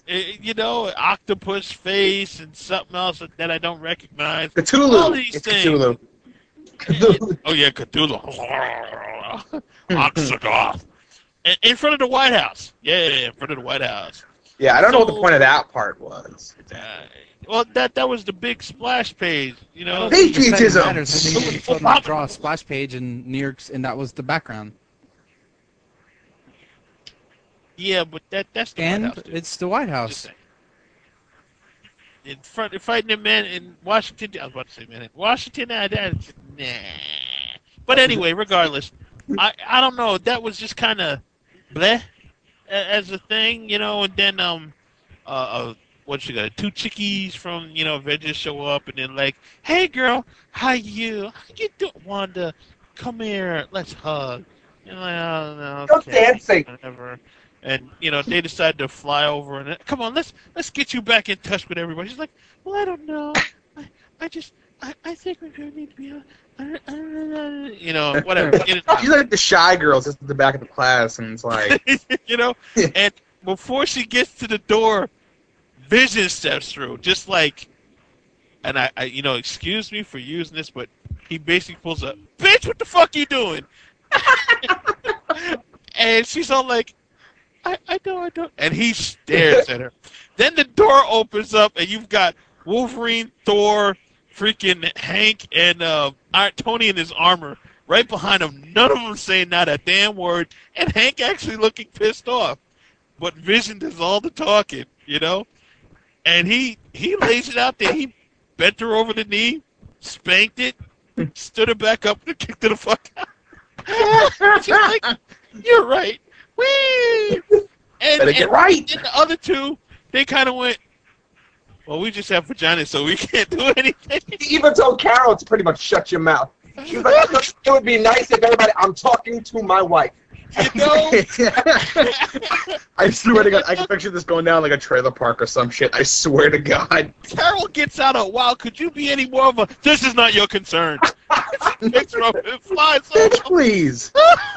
Octopus face and something else that I don't recognize. Cthulhu. All these It's things. Cthulhu. Oh yeah, Cthulhu. Oxagoth. In front of the White House. Yeah, in front of the White House. Yeah, I don't know what the So- point of that part was. Well, that was the big splash page, you know. Hey, The setting Patriotism. matters when you told them to draw a splash page in New York's, and that was the background. Yeah, but that's the White And House. Dude. it's the White Just House. saying. In front, fighting the men in Washington. I was about to say, man, in Washington. Nah. But anyway, regardless, I don't know. That was just kind of bleh as a thing, you know. And then what you got? Two chickies from Avengers show up, and then like, hey girl, how you doing, Wanda? Come here, let's hug. You know, like, oh, no, Go okay, dancing. whatever. And they decide to fly over and come on, let's get you back in touch with everybody. She's like, well, I don't know, I think we're gonna need to be, whatever. Get it She's like the shy girl just at the back of the class, and it's like, And before she gets to the door, Vision steps through, just like, and I excuse me for using this, but he basically pulls up, bitch, what the fuck you doing? And she's all like, I don't. And he stares at her. Then the door opens up, and you've got Wolverine, Thor, freaking Hank, and Tony in his armor right behind him. None of them saying not a damn word, and Hank actually looking pissed off. But Vision does all the talking, And he lays it out there. He bent her over the knee, spanked it, stood her back up, and kicked her the fuck out. She's like, you're right. Whee! better get right. And the other two, they kind of went, well, we just have vaginas, so we can't do anything. He even told Carol to pretty much shut your mouth. She was like, it would be nice if everybody, I'm talking to my wife. I swear to God, I can picture this going down like a trailer park or some shit. I swear to God. Carol gets out of, wow, could you be any more of a, this is not your concern. Picks her up and flies Bitch, off. please.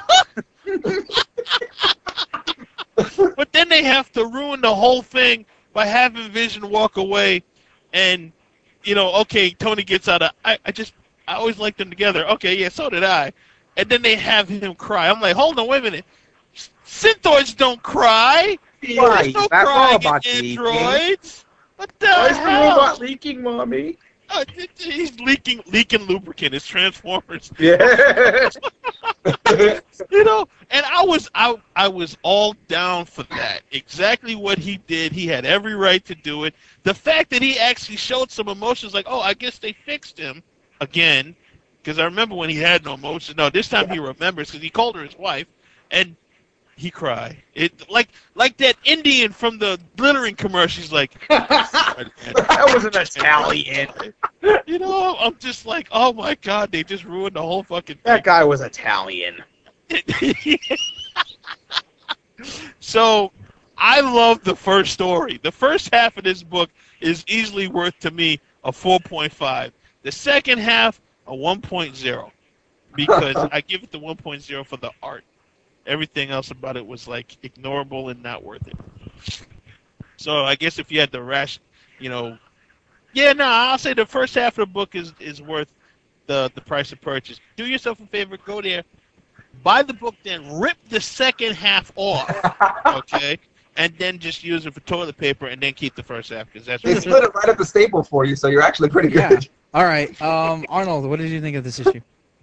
But then they have to ruin the whole thing by having Vision walk away, and okay, Tony gets out of. I always liked them together. Okay, yeah, so did I. And then they have him cry. I'm like, hold on, wait a minute. Synthoids don't cry. Why? There's no That crying robot in leaking. androids. What the Why is the hell? robot leaking, Mommy? He's leaking lubricant. It's Transformers. Yeah. And I was all down for that. Exactly what he did. He had every right to do it. The fact that he actually showed some emotions, like, oh, I guess they fixed him again, because I remember when he had no emotion. No, this time he remembers because he called her his wife, and he cried. It like that Indian from the glittering commercial. He's like, That was an Italian. I'm just like, oh my god, they just ruined the whole fucking thing. That guy was Italian. So, I love the first story. The first half of this book is easily worth, to me, a 4.5. The second half, a 1.0. Because I give it the 1.0 for the art. Everything else about it was, like, ignorable and not worth it. So, I guess if you had the I'll say the first half of the book is worth the price of purchase. Do yourself a favor, go there, buy the book, then rip the second half off, okay? And then just use it for toilet paper, and then keep the first half, because that's They what split it right at the staple for you, so you're actually pretty good. Yeah. All right. Arnold, what did you think of this issue?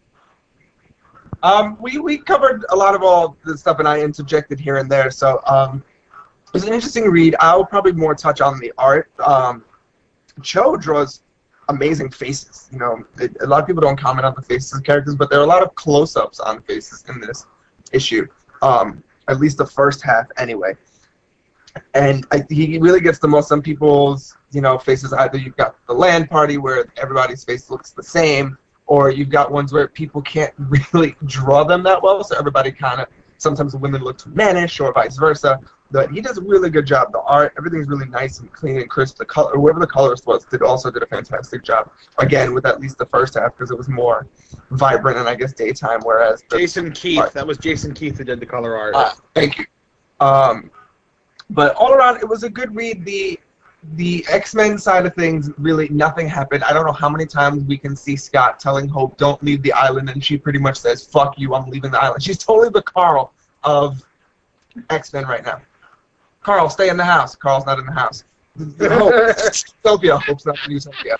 We covered a lot of all the stuff, and I interjected here and there. So it was an interesting read. I'll probably more touch on the art. Cho draws amazing faces. A lot of people don't comment on the faces of characters, but there are a lot of close-ups on faces in this issue. At least the first half, anyway. And he really gets the most. Some people's faces, either you've got the land party where everybody's face looks the same, or you've got ones where people can't really draw them that well, so everybody kind of, sometimes the women look too mannish or vice versa. But he does a really good job. The art, everything's really nice and clean and crisp. The color, whoever the colorist was, also did a fantastic job. Again, with at least the first half, because it was more vibrant and I guess daytime, whereas Jason Keith. That was Jason Keith who did the color art. Thank you. But all around, it was a good read. the X-Men side of things, really nothing happened. I don't know how many times we can see Scott telling Hope, "Don't leave the island," and she pretty much says, "Fuck you, I'm leaving the island." She's totally the Carl of X-Men right now. Carl, stay in the house. Carl's not in the house. Hope, Utopia. Hope's not in Utopia.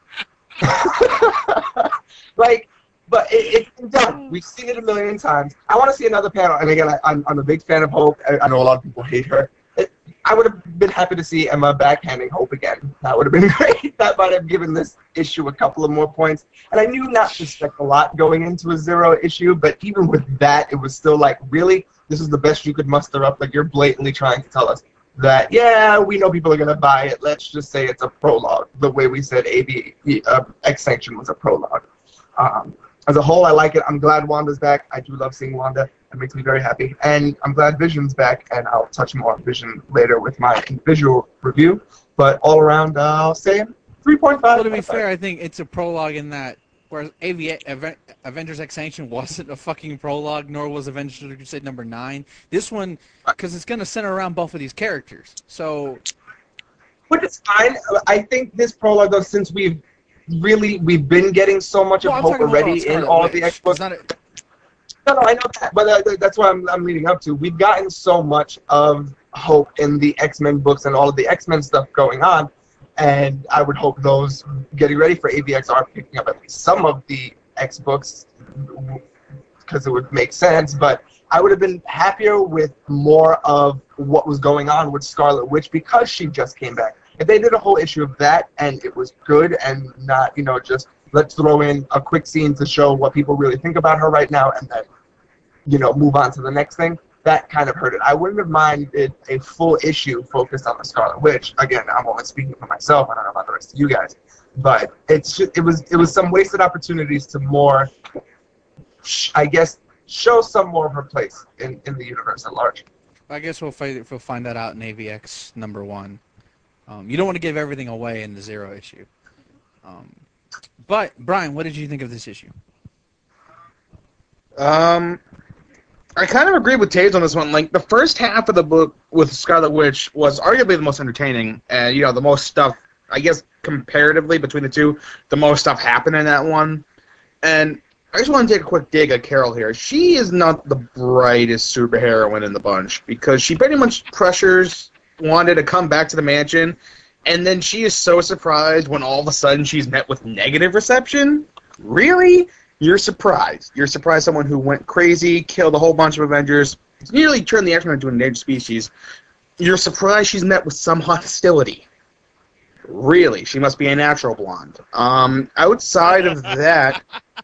Like, but it's been done. We've seen it a million times. I want to see another panel. And again, I'm a big fan of Hope. I know a lot of people hate her. I would have been happy to see Emma backhanding Hope again. That would have been great. That might have given this issue a couple of more points. And I knew not to expect a lot going into a Zero issue, but even with that, it was still like, really? This is the best you could muster up? Like, you're blatantly trying to tell us that, yeah, we know people are going to buy it. Let's just say it's a prologue, the way we said X-Sanction was a prologue. As a whole, I like it. I'm glad Wanda's back. I do love seeing Wanda. It makes me very happy. And I'm glad Vision's back, and I'll touch more on Vision later with my visual review. But all around, I'll say 3.5. Well, to be fair, I think it's a prologue in that, whereas Avengers Extinction wasn't a fucking prologue, nor was Avengers Crusade number 9. This one, because it's going to center around both of these characters. So, but it's fine. I think this prologue, though, since we've been getting so much of Hope already in all of the X-Books. No, I know that, but that's what I'm leading up to. We've gotten so much of Hope in the X-Men books and all of the X-Men stuff going on, and I would hope those getting ready for AVX are picking up at least some of the X books, because it would make sense, but I would have been happier with more of what was going on with Scarlet Witch because she just came back. If they did a whole issue of that and it was good and not, just let's throw in a quick scene to show what people really think about her right now and then, move on to the next thing, that kind of hurt it. I wouldn't have minded a full issue focused on the Scarlet Witch. Again, I'm only speaking for myself. I don't know about the rest of you guys. But it's just, it was some wasted opportunities to more, I guess, show some more of her place in the universe at large. I guess we'll find that out in AVX number 1. You don't want to give everything away in the Zero issue. But, Brian, what did you think of this issue? I kind of agree with Taves on this one. Like, the first half of the book with Scarlet Witch was arguably the most entertaining. And, the most stuff, I guess, comparatively between the two, the most stuff happened in that one. And I just want to take a quick dig at Carol here. She is not the brightest superheroine in the bunch because she pretty much pressures Wanda to come back to the mansion, and then she is so surprised when all of a sudden she's met with negative reception. Really? You're surprised. You're surprised someone who went crazy, killed a whole bunch of Avengers, nearly turned the X-Men into an endangered species. You're surprised she's met with some hostility. Really? She must be a natural blonde. Outside of that,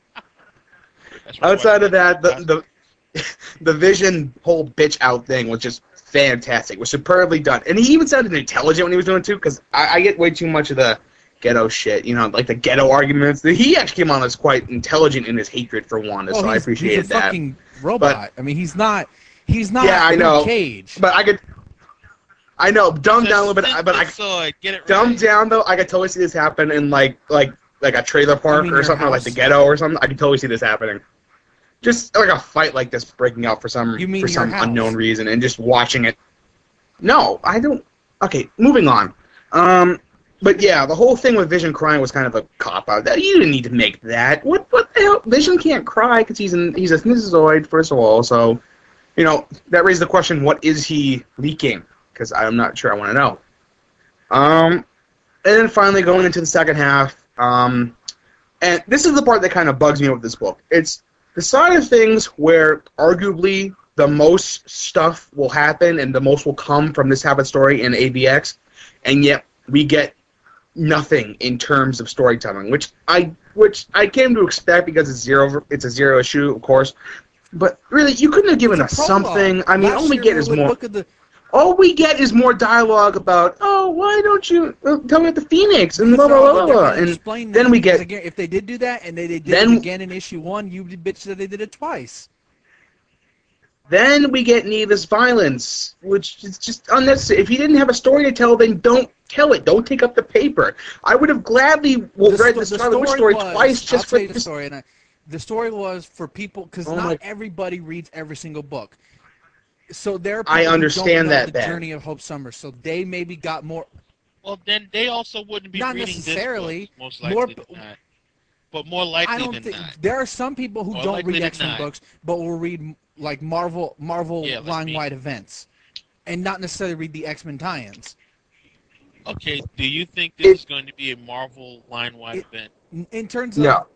the Vision whole bitch out thing was just fantastic. It was superbly done. And he even sounded intelligent when he was doing it, too, because I get way too much of the ghetto shit, like the ghetto arguments. He actually came on as quite intelligent in his hatred for Wanda, so I appreciated that. He's a fucking robot. But, he's not yeah, I know. Cage. But I know, dumbed down a little bit, dumbed down, though, I could totally see this happen in, like a trailer park or something, or like the ghetto or something. I could totally see this happening. Just like a fight like this breaking out for some unknown reason and just watching it. No, I don't. Okay, moving on. But yeah, the whole thing with Vision crying was kind of a cop-out. You didn't need to make that. What the hell? Vision can't cry because he's a Mythozoid, first of all. So, that raised the question, what is he leaking? Because I'm not sure I want to know. And then finally going into the second half, and this is the part that kind of bugs me with this book. It's the side of things where arguably the most stuff will happen and the most will come from this half of the story in AVX, and yet we get nothing in terms of storytelling, which I came to expect because it's a zero issue, of course. But really, you couldn't have given us something. All we get is more. All we get is more dialogue about, why don't you tell me about the Phoenix and blah blah blah blah. And then we get, again, if they did do that and they did it again in issue 1, you'd bitch that they did it twice. Then we get needless violence, which is just unnecessary. If you didn't have a story to tell, then don't tell it. Don't take up the paper. I would have gladly read the Scarlet Witch story twice just for the story. And the story was for people, because not everybody reads every single book. So there are people I understand who don't know that the journey of Hope Summers, so they maybe got more. Well, then they also wouldn't be Not reading necessarily. this book, most More likely than not. But more likely I don't than think not. there are some people who More don't likely read than X-Men not. books, but will read like Marvel Yeah, like line-wide events, and not necessarily read the X-Men tie-ins. Okay, do you think this is going to be a Marvel line-wide It- event? In terms of No.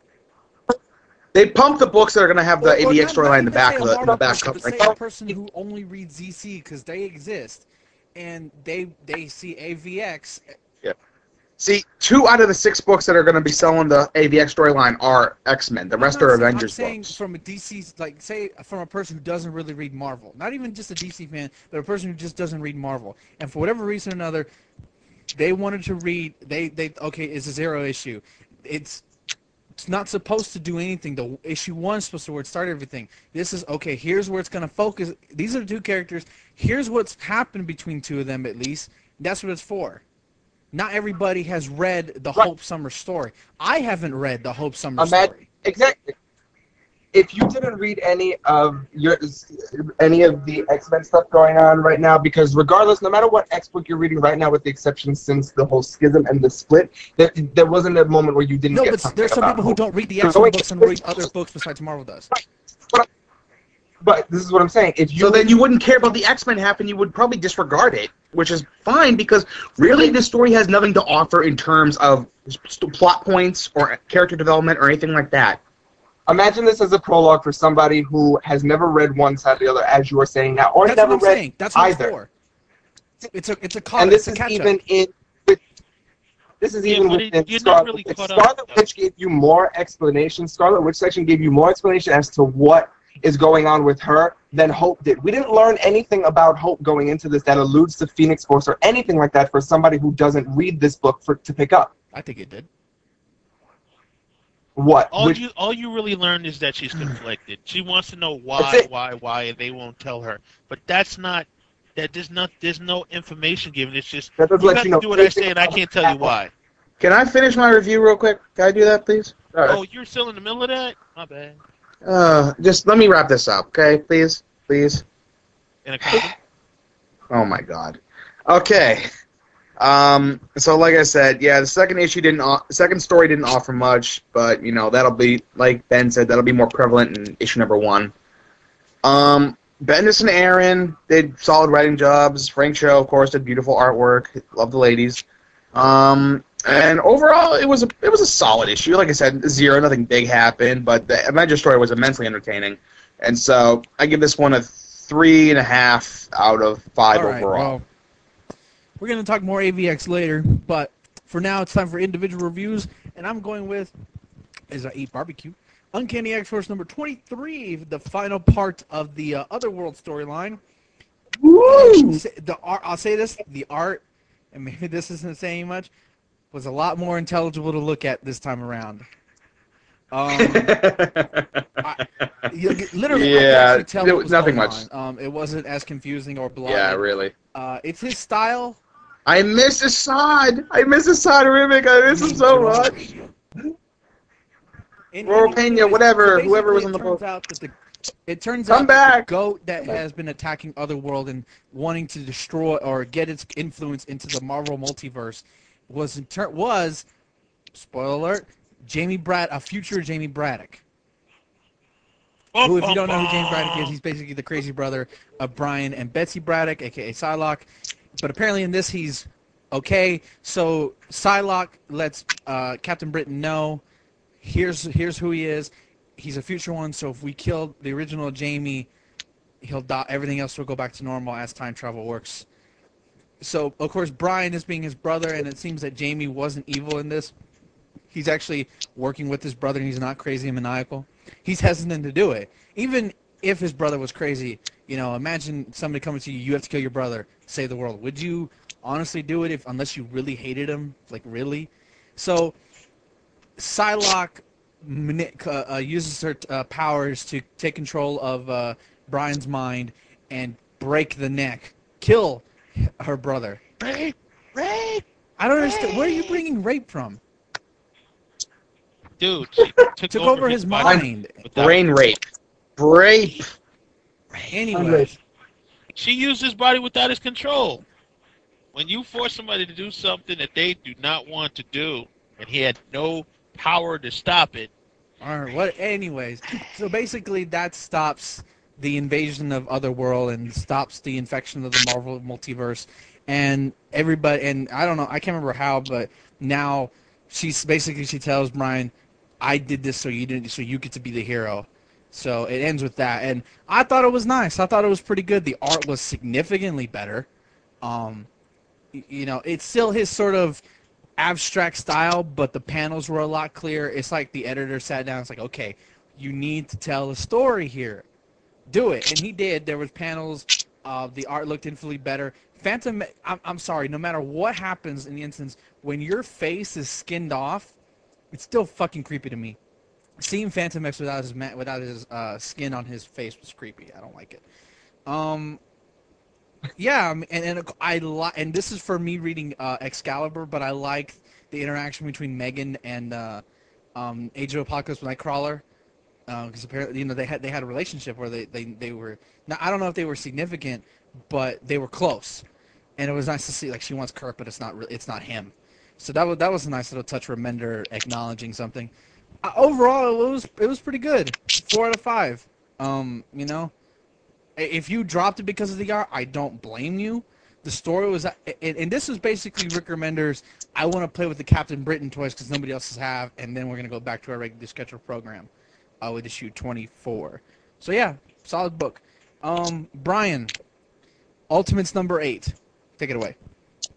They pump the books that are going to have the or AVX storyline in the even back say of a the Marvel back person, cover. but say a person who only reads DC because they exist, and they see AVX. See, 2 out of the 6 books that are going to be selling the AVX storyline are X-Men. The rest are I'm Avengers saying books. from a DC, like say from a person who doesn't really read Marvel, not even just a DC fan, but a person who just doesn't read Marvel, and for whatever reason or another, they wanted to read. They okay, it's a 0 issue. It's not supposed to do anything. The issue 1 is supposed to where it started everything. This is okay. Here's where it's going to focus. These are the 2 characters. Here's what's happened between 2 of them at least. That's what it's for. Not everybody has read the Right. Hope Summer story. I haven't read the Hope Summer Imagine, story. exactly. If you didn't read any of the X-Men stuff going on right now, because regardless, no matter what X book you're reading right now, with the exception since the whole schism and the split, there wasn't a moment where you didn't No, get but something there's some about people who Hope. don't read the So X-Men going- books and read other books besides Marvel does. But this is what I'm saying. If you So then you wouldn't care about the X-Men half, and you would probably disregard it, which is fine because really this story has nothing to offer in terms of plot points or character development or anything like that. imagine this as a prologue for somebody who has never read one side or the other, as you were saying now, or That's never what I'm read saying. That's what either. it's for. It's a call. And this it's a is catch-up. even in. This is Yeah, even but within you're not Scarlet really Witch. caught up, Scarlet though. Witch gave you more explanation. Scarlet Witch section gave you more explanation as to what is going on with her than Hope did. We didn't learn anything about Hope going into this that alludes to Phoenix Force or anything like that for somebody who doesn't read this book to pick up. I think it did. What? All Which- you really learn is that she's conflicted. She wants to know That's why, it. and they won't tell her. But that's not. There's no information given. It's just That doesn't you let have you to know do what I anything say, and I about can't tell you that. why. Can I finish my review real quick? Can I do that, please? Oh, you're still in the middle of that? My bad. Just let me wrap this up, okay? Please? In a comment? Oh my god. Okay. So like I said, yeah, the second story didn't offer much, but you know that'll be, like Ben said, that'll be more prevalent in issue number 1. Bendis and Aaron did solid writing jobs. Frank Cho, of course, did beautiful artwork. Love the ladies. And overall, it was a solid issue. Like I said, 0, nothing big happened, but the Avenger story was immensely entertaining, and so I give this one a 3.5 out of 5 All right, overall. well, we're going to talk more AVX later, but for now it's time for individual reviews, and I'm going with, as I eat barbecue, Uncanny X-Force number 23, the final part of the Otherworld storyline. Woo! I'll say this, the art, and maybe this isn't saying much, was a lot more intelligible to look at this time around. Literally, I Yeah, could actually tell there what was was nothing going much. on. It wasn't as confusing or blah. Yeah, really. It's his style. I miss Assad. I miss Assad Rimic. I miss him so much. Royal Pena, whatever, basically, whoever was on the boat. It turns Come out that back. the goat that has been attacking Otherworld and wanting to destroy or get its influence into the Marvel multiverse was spoiler alert, a future Jamie Braddock. Who, if you don't know who Jamie Braddock is, he's basically the crazy brother of Brian and Betsy Braddock, a.k.a. Psylocke. But apparently in this, he's okay. So Psylocke lets Captain Britain know, here's who he is. He's a future one, so if we kill the original Jamie, he'll die. Everything else will go back to normal as time travel works. So, of course, Brian is being his brother, and it seems that Jamie wasn't evil in this. He's actually working with his brother, and he's not crazy and maniacal. He's hesitant to do it. Even if his brother was crazy, imagine somebody coming to you, you have to kill your brother, save the world. Would you honestly do it unless you really hated him? Like, really? So, Psylocke uses her powers to take control of Brian's mind and break the neck, kill her brother. Rape! I don't understand. Where are you bringing rape from? Dude, she took over his body mind. without- Brain rape. Rape. Anyway, She used his body without his control. when you force somebody to do something that they do not want to do, and he had no power to stop it. All right. What? Anyways, so basically that stops the invasion of Otherworld and stops the infection of the Marvel multiverse, and everybody. And I don't know. I can't remember how, but now she tells Brian, "I did this so you didn't. So you get to be the hero." So it ends with that, and I thought it was nice. I thought it was pretty good. The art was significantly better. It's still his sort of abstract style, but the panels were a lot clearer. It's like the editor sat down and was like, okay, you need to tell a story here. Do it. And he did. There was panels. The art looked infinitely better. Phantom, I'm sorry, no matter what happens in the instance, when your face is skinned off, it's still fucking creepy to me. Seeing Phantom X without his skin on his face was creepy. I don't like it. Yeah, and this is for me reading Excalibur, but I like the interaction between Megan and Age of Apocalypse Nightcrawler, because apparently they had a relationship where they were. Now I don't know if they were significant, but they were close, and it was nice to see. Like, she wants Kurt, but it's not him. So that was a nice little touch. Remender acknowledging something. Overall, it was pretty good. 4 out of 5. If you dropped it because of the art, I don't blame you. The story was, and this was basically Rick Remender's, I want to play with the Captain Britain toys because nobody else have, and then we're going to go back to our regular scheduled program with issue 24. So yeah, solid book. Brian, Ultimates number 8. Take it away.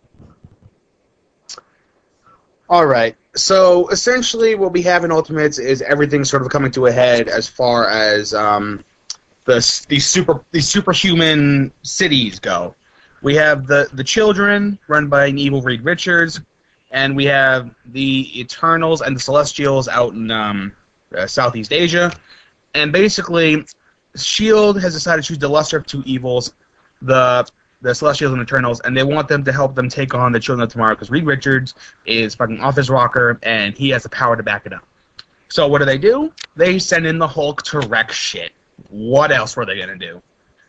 All right. So essentially, what we have in Ultimates is everything sort of coming to a head as far as these superhuman cities go. We have the Children, run by an evil Reed Richards, and we have the Eternals and the Celestials out in Southeast Asia. And basically, S.H.I.E.L.D. has decided to choose the lesser of two evils, the Celestials and Eternals, and they want them to help them take on the Children of Tomorrow, because Reed Richards is fucking off his rocker, and he has the power to back it up. So what do? They send in the Hulk to wreck shit. What else were they going to do?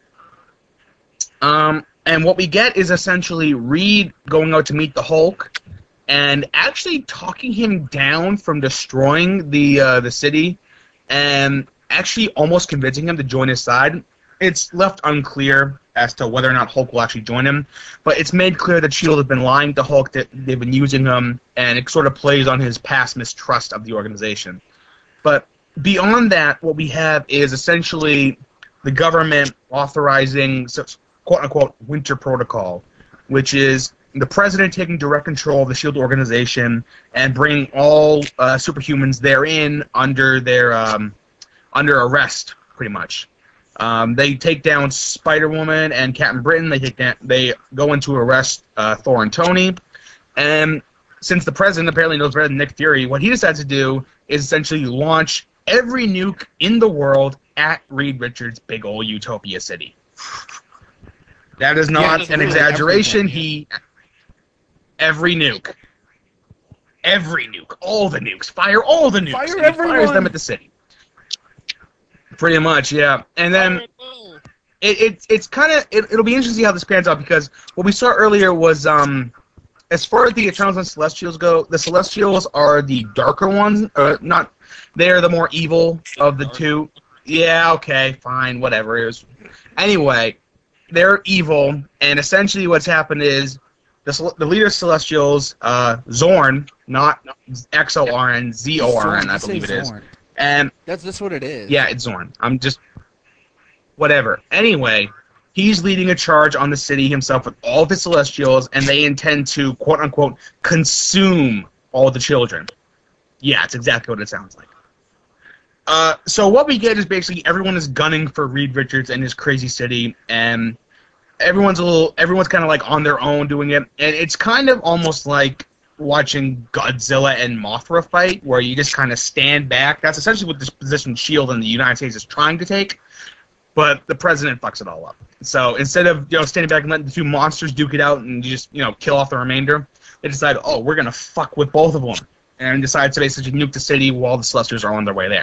And what we get is essentially Reed going out to meet the Hulk and actually talking him down from destroying the city and actually almost convincing him to join his side. It's left unclear as to whether or not Hulk will actually join him, but it's made clear that S.H.I.E.L.D. has been lying to Hulk, that they've been using him, and it sort of plays on his past mistrust of the organization. But beyond that, what we have is essentially the government authorizing quote-unquote Winter Protocol, which is the president taking direct control of the S.H.I.E.L.D. organization and bringing all superhumans therein under their under arrest, pretty much. They take down Spider-Woman and Captain Britain. They go in to arrest Thor and Tony. And since the president apparently knows better than Nick Fury, what he decides to do is essentially launch every nuke in the world at Reed Richards' big old Utopia City. That is not an exaggeration. Every nuke, all the nukes, fire all the nukes, Fire and he fires them at the city. Pretty much, yeah. And then it's kind of it'll be interesting to see how this pans out, because what we saw earlier was as far as the Eternals and Celestials go, the Celestials are the darker ones. They're the more evil of the two. Yeah, okay, fine, whatever it is. Anyway, they're evil, and essentially what's happened is the leader of Celestials, Zorn, not X-O-R-N, Z-O-R-N, I believe it is. And that's what it is. Yeah, it's Zorn. I'm just whatever. Anyway, he's leading a charge on the city himself with all of his Celestials, and they intend to quote unquote consume all the children. Yeah, it's exactly what it sounds like. So what we get is basically everyone is gunning for Reed Richards and his crazy city, and everyone's kind of like on their own doing it, and it's kind of almost like watching Godzilla and Mothra fight, where you just kind of stand back. That's essentially what this position S.H.I.E.L.D. in the United States is trying to take, but the president fucks it all up. So instead of standing back and letting the two monsters duke it out and just kill off the remainder, they decide, we're gonna fuck with both of them, and decide to basically nuke the city while the Celestials are on their way there.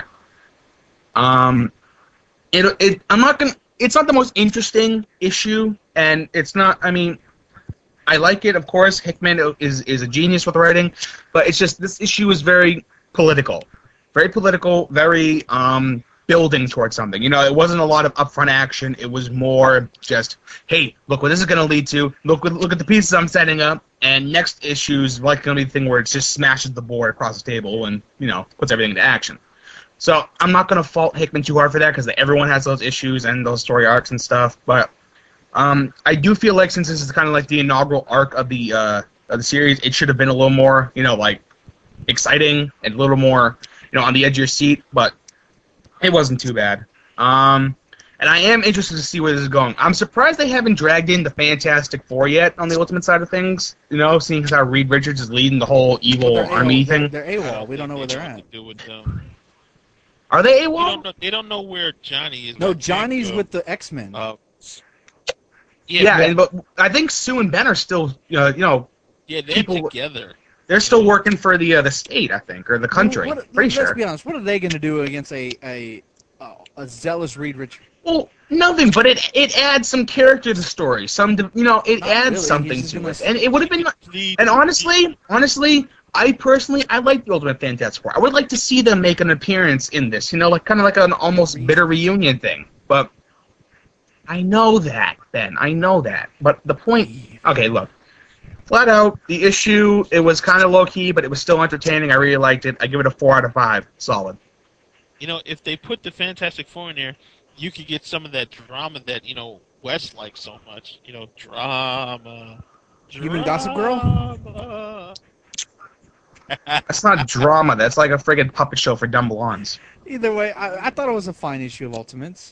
It's not the most interesting issue, and it's not. I mean, I like it, of course. Hickman is a genius with writing, but it's just this issue is very political, very building towards something. You know, it wasn't a lot of upfront action. It was more just, hey, look what this is going to lead to. Look at the pieces I'm setting up. And next issue's like going to be the thing where it just smashes the board across the table and, you know, puts everything into action. So I'm not going to fault Hickman too hard for that because everyone has those issues and those story arcs and stuff. But I do feel like since this is kind of like the inaugural arc of the series, it should have been a little more, you know, like exciting and a little more, you know, on the edge of your seat. But it wasn't too bad. And I am interested to see where this is going. I'm surprised they haven't dragged in the Fantastic Four yet on the Ultimate side of things. You know, seeing how Reed Richards is leading the whole evil army thing. They're AWOL. We don't know where they're at. Are they AWOL? They don't know where Johnny is. No, Johnny's with the X-Men. Yeah, but I think Sue and Ben are still, you know, yeah, they're together. They're still working for the state, I think, or the country. Pretty sure. Let's be honest. What are they going to do against a zealous Reed Richards? Well, nothing, but it adds some character to the story. It adds something to it, and it would have been. And honestly, I like the Ultimate Fantastic Four. I would like to see them make an appearance in this. You know, like kind of like an almost bitter reunion thing. But I know that, Ben. I know that. But the point. Okay, look. Flat out, the issue. It was kind of low key, but it was still entertaining. I really liked it. I give it a 4 out of 5. Solid. You know, if they put the Fantastic Four in there, you could get some of that drama that, you know, Wes likes so much. You know, drama. You mean Gossip Girl? That's not drama. That's like a friggin' puppet show for dumb blondes. Either way, I thought it was a fine issue of Ultimates.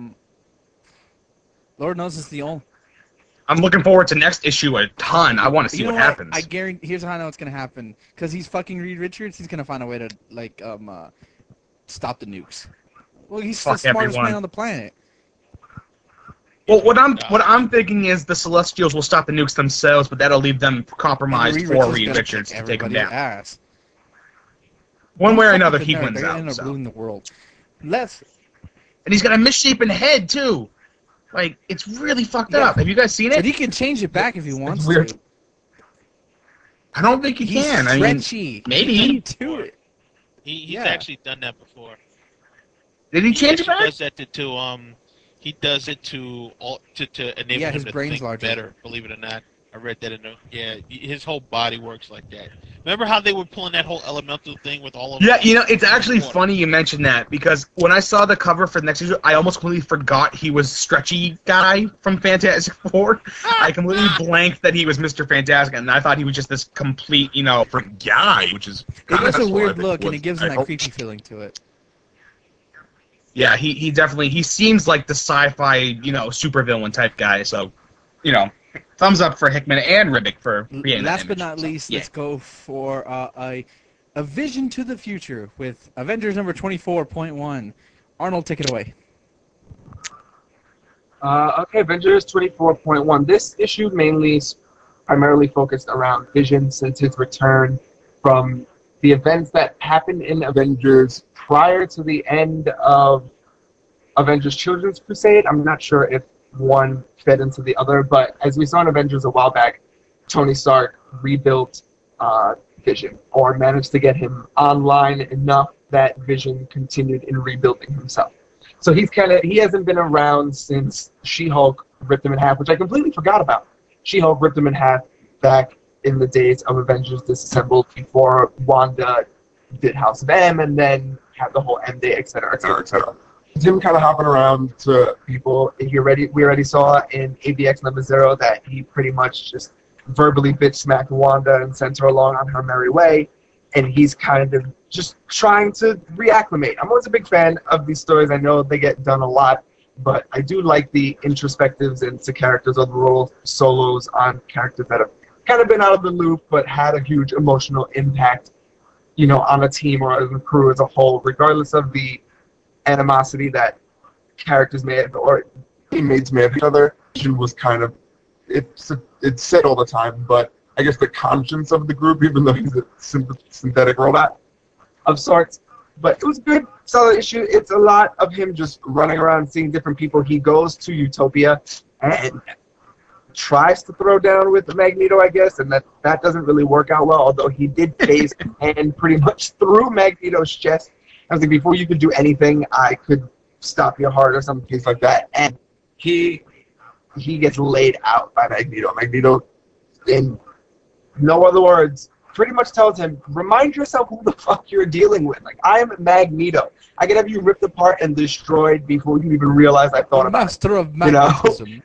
Lord knows it's the only. I'm looking forward to next issue a ton. I want to see what happens. I guarantee. Here's how I know what's gonna happen. Because he's fucking Reed Richards. He's gonna find a way to stop the nukes. Well, he's the smartest man on the planet. Well, what I'm thinking is the Celestials will stop the nukes themselves, but that'll leave them compromised for Reed Richards to take them down. Ass. One way or another, he wins They're out. end up ruling the world. And he's got a misshapen head too. Like, it's really fucked up. Have you guys seen it? But he can change it back if he wants weird. to. I don't think he can. I mean, maybe. He can do it. He's actually done that before. Did he change it back? He does it to enable him his to brain's think larger. better. Believe it or not, I read that his whole body works like that. Remember how they were pulling that whole elemental thing with all of Yeah, you know, it's actually funny you mentioned that because when I saw the cover for the next issue, I almost completely forgot he was Stretchy Guy from Fantastic Four. I completely blanked that he was Mr. Fantastic, and I thought he was just this complete, you know, guy, which is it gives a weird look, and it gives him that creepy feeling to it. Yeah, he definitely seems like the sci-fi, you know, supervillain type guy. So, you know, thumbs up for Hickman and Ribic for creating that. Last but not least, let's go for a vision to the future with Avengers number 24.1. Arnold, take it away. Okay, Avengers 24.1. This issue primarily focused around Vision since his return from the events that happened in Avengers prior to the end of Avengers Children's Crusade. I'm not sure if one fed into the other, but as we saw in Avengers a while back, Tony Stark rebuilt Vision, or managed to get him online enough that Vision continued in rebuilding himself. So he hasn't been around since She-Hulk ripped him in half, which I completely forgot about. She-Hulk ripped him in half back in the days of Avengers Disassembled before Wanda did House of M and then had the whole M Day, etc., etc., etc. Him kind of hopping around to people. We already saw in AVX number 0 that he pretty much just verbally bitch smacked Wanda and sent her along on her merry way, and he's kind of just trying to reacclimate. I'm always a big fan of these stories. I know they get done a lot, but I do like the introspectives into characters or the role solos on characters that have kind of been out of the loop but had a huge emotional impact, you know, on a team or as a crew as a whole, regardless of the animosity that characters may have or teammates may have each other. She was kind of, it's said all the time, but I guess the conscience of the group, even though he's a synthetic robot of sorts. But it was good, solid issue. It's a lot of him just running around seeing different people. He goes to Utopia, and tries to throw down with Magneto, I guess, and that doesn't really work out well, although he did phase and pretty much through Magneto's chest. I was like, before you could do anything, I could stop your heart or something like that. And he gets laid out by Magneto. Magneto, in no other words, pretty much tells him, remind yourself who the fuck you're dealing with. Like, I am Magneto. I can have you ripped apart and destroyed before you even realize I thought about it. Master of magnetism.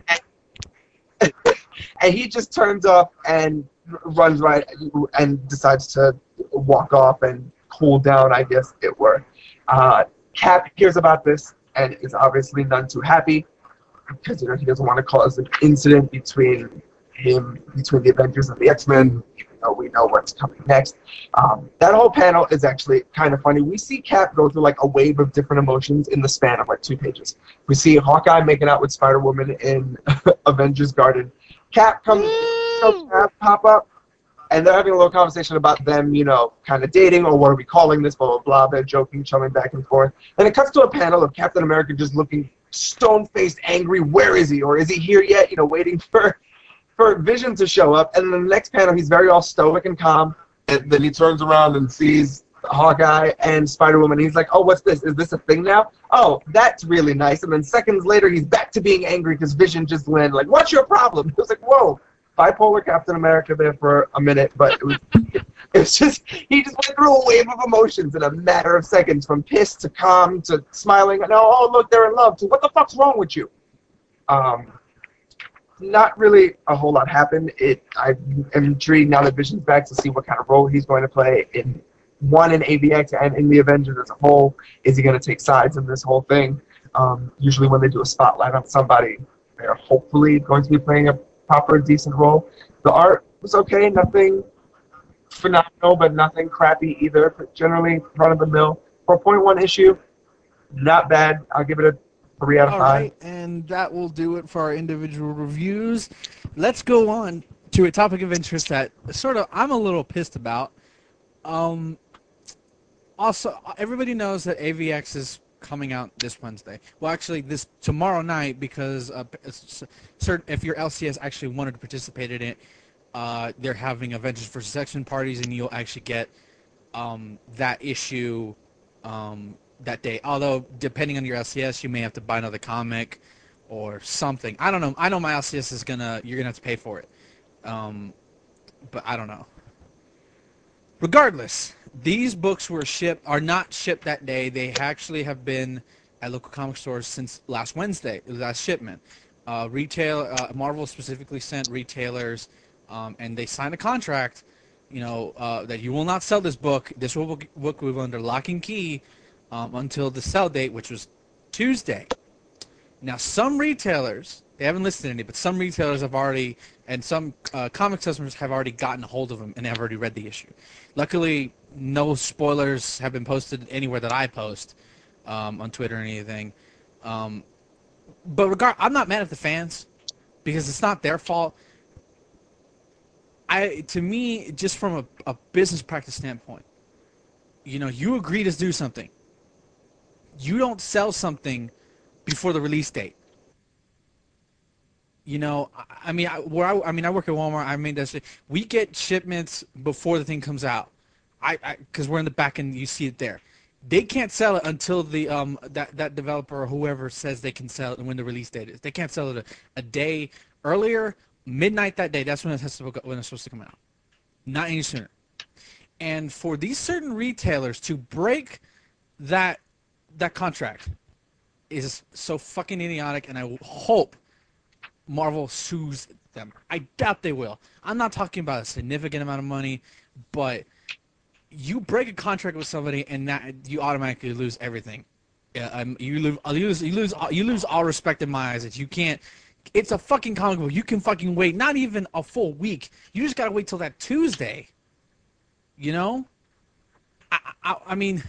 And he just turns up and runs right and decides to walk off and cool down, I guess it were. Cap hears about this and is obviously none too happy because he doesn't want to cause an incident between the Avengers and the X-Men, even though we know what's coming next. That whole panel is actually kind of funny. We see Cap go through like a wave of different emotions in the span of like 2 pages. We see Hawkeye making out with Spider-Woman in Avengers Garden. Cap comes, Cap pop up, and they're having a little conversation about them, kind of dating, or what are we calling this, blah, blah, blah. They're joking, chumming back and forth. And it cuts to a panel of Captain America just looking stone-faced angry. Where is he? Or is he here yet? Waiting for Vision to show up. And then the next panel, he's very all stoic and calm. And then he turns around and sees Hawkeye and Spider-Woman. He's like, oh, what's this? Is this a thing now? Oh, that's really nice. And then seconds later, he's back to being angry because Vision just landed. Like, what's your problem? It was like, whoa. Bipolar Captain America there for a minute, but it was just, he just went through a wave of emotions in a matter of seconds, from pissed to calm to smiling, and oh look, they're in love, to what the fuck's wrong with you? Not really a whole lot happened. I am intrigued now that Vision's back to see what kind of role he's going to play in AVX and in the Avengers as a whole. Is he going to take sides in this whole thing? Usually when they do a spotlight on somebody, they're hopefully going to be playing a proper, decent role. The art was okay, nothing phenomenal, but nothing crappy either. But generally, run-of-the-mill. 4.1 issue, not bad. I'll give it a 3 out of 5. All right, and that will do it for our individual reviews. Let's go on to a topic of interest that I'm a little pissed about. Also, everybody knows that AVX is coming out this Wednesday. Well, actually, this tomorrow night, because if your LCS actually wanted to participate in it, they're having Avengers vs. X-Men parties, and you'll actually get that issue that day. Although, depending on your LCS, you may have to buy another comic or something. I don't know. I know my LCS you're gonna have to pay for it, but I don't know. Regardless, these books are not shipped that day. They actually have been at local comic stores since last Wednesday, last shipment. Marvel specifically sent retailers, and they signed a contract, that you will not sell this book. This book will be under lock and key until the sell date, which was Tuesday. Now, some retailers, they haven't listed any, but some retailers have already, and some comic customers have already gotten a hold of them and have already read the issue. Luckily, no spoilers have been posted anywhere that I post on Twitter or anything. But I'm not mad at the fans because it's not their fault. To me, just from a business practice standpoint, you agree to do something. You don't sell something before the release date. I work at Walmart. We get shipments before the thing comes out. Because we're in the back and you see it there. They can't sell it until the that developer or whoever says they can sell it and when the release date is. They can't sell it a day earlier, midnight that day. That's when it's supposed to come out. Not any sooner. And for these certain retailers to break that contract is so fucking idiotic, and I hope Marvel sues them. I doubt they will. I'm not talking about a significant amount of money, but you break a contract with somebody and you automatically lose everything. You lose all respect in my eyes. You can't. It's a fucking comic book. You can fucking wait not even a full week. You just gotta wait till that Tuesday. I mean,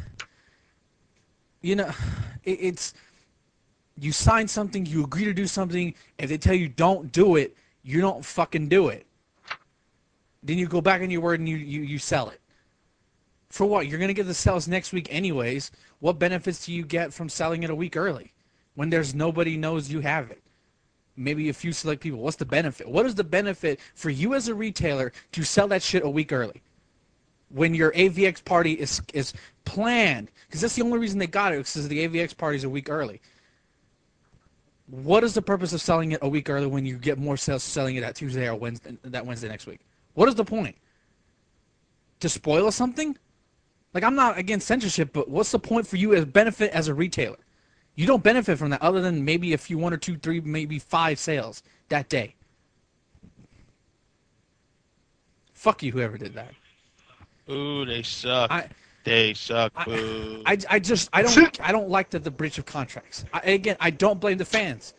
it's. You sign something, you agree to do something. If they tell you don't do it, you don't fucking do it. Then you go back on your word and you sell it. For what? You're going to get the sales next week anyways. What benefits do you get from selling it a week early when there's nobody knows you have it? maybe a few select people. What's the benefit? What is the benefit for you as a retailer to sell that shit a week early when your AVX party is planned? Because that's the only reason they got it, because the AVX party is a week early. What is the purpose of selling it a week early when you get more sales selling it at Tuesday or Wednesday next week? What is the point? To spoil something? Like, I'm not against censorship, but what's the point for you as benefit as a retailer? You don't benefit from that other than maybe a few, 1 or 2, 3, maybe 5 sales that day. Fuck you, whoever did that. Ooh, they suck. They suck. Boo. I don't like the breach of contracts. Again, I don't blame the fans.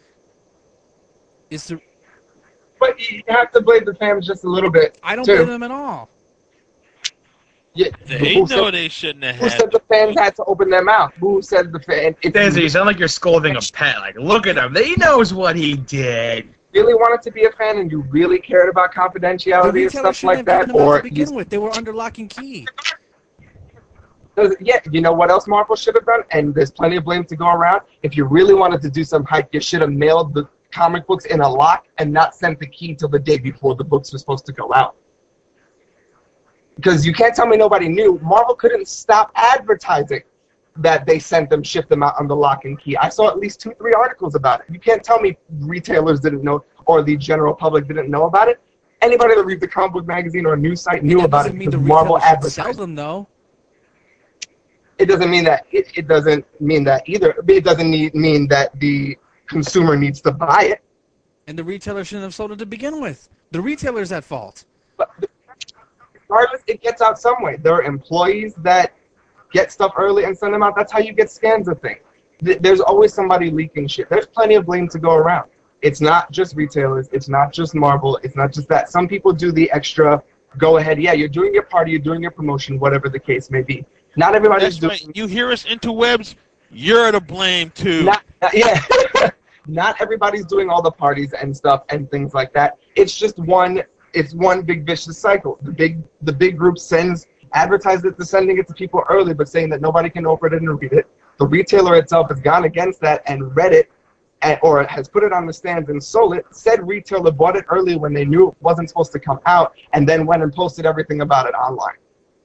But you have to blame the fans just a little bit. I don't too. blame them at all. Yeah, They know they shouldn't have who had said the fans had to open their mouth? Who said the fan? Danzy, you sound like you're scolding a pet. Like, look at him. He knows what he did. Really wanted to be a fan and you really cared about confidentiality and stuff like that, or to begin with, they were under lock and key. Yeah, you know what else Marvel should have done? And there's plenty of blame to go around. If you really wanted to do some hype, you should have mailed the comic books in a lock and not sent the key till the day before the books were supposed to go out. Because you can't tell me nobody knew. Marvel couldn't stop advertising that they sent them, shipped them out on the lock and key. I saw at least 2-3 articles about it. You can't tell me retailers didn't know or the general public didn't know about it. Anybody that reads the comic book magazine or a news site knew about it because Marvel advertised. Sell them though. It doesn't mean that. It doesn't mean that either. It doesn't mean that the consumer needs to buy it. And the retailer shouldn't have sold it to begin with. The retailer's at fault. But regardless, it gets out some way. There are employees that get stuff early and send them out. That's how you get scans of things. There's always somebody leaking shit. There's plenty of blame to go around. It's not just retailers. It's not just Marvel. It's not just that. Some people do the extra go ahead. Yeah, you're doing your party. You're doing your promotion, whatever the case may be. Not everybody's doing. Right. You hear us interwebs? You're to blame too. Yeah. Not everybody's doing all the parties and stuff and things like that. It's just one. It's one big vicious cycle. The big group advertises it, sending it to people early, but saying that nobody can open it and read it. The retailer itself has gone against that and read it, or has put it on the stands and sold it. Said retailer bought it early when they knew it wasn't supposed to come out, and then went and posted everything about it online.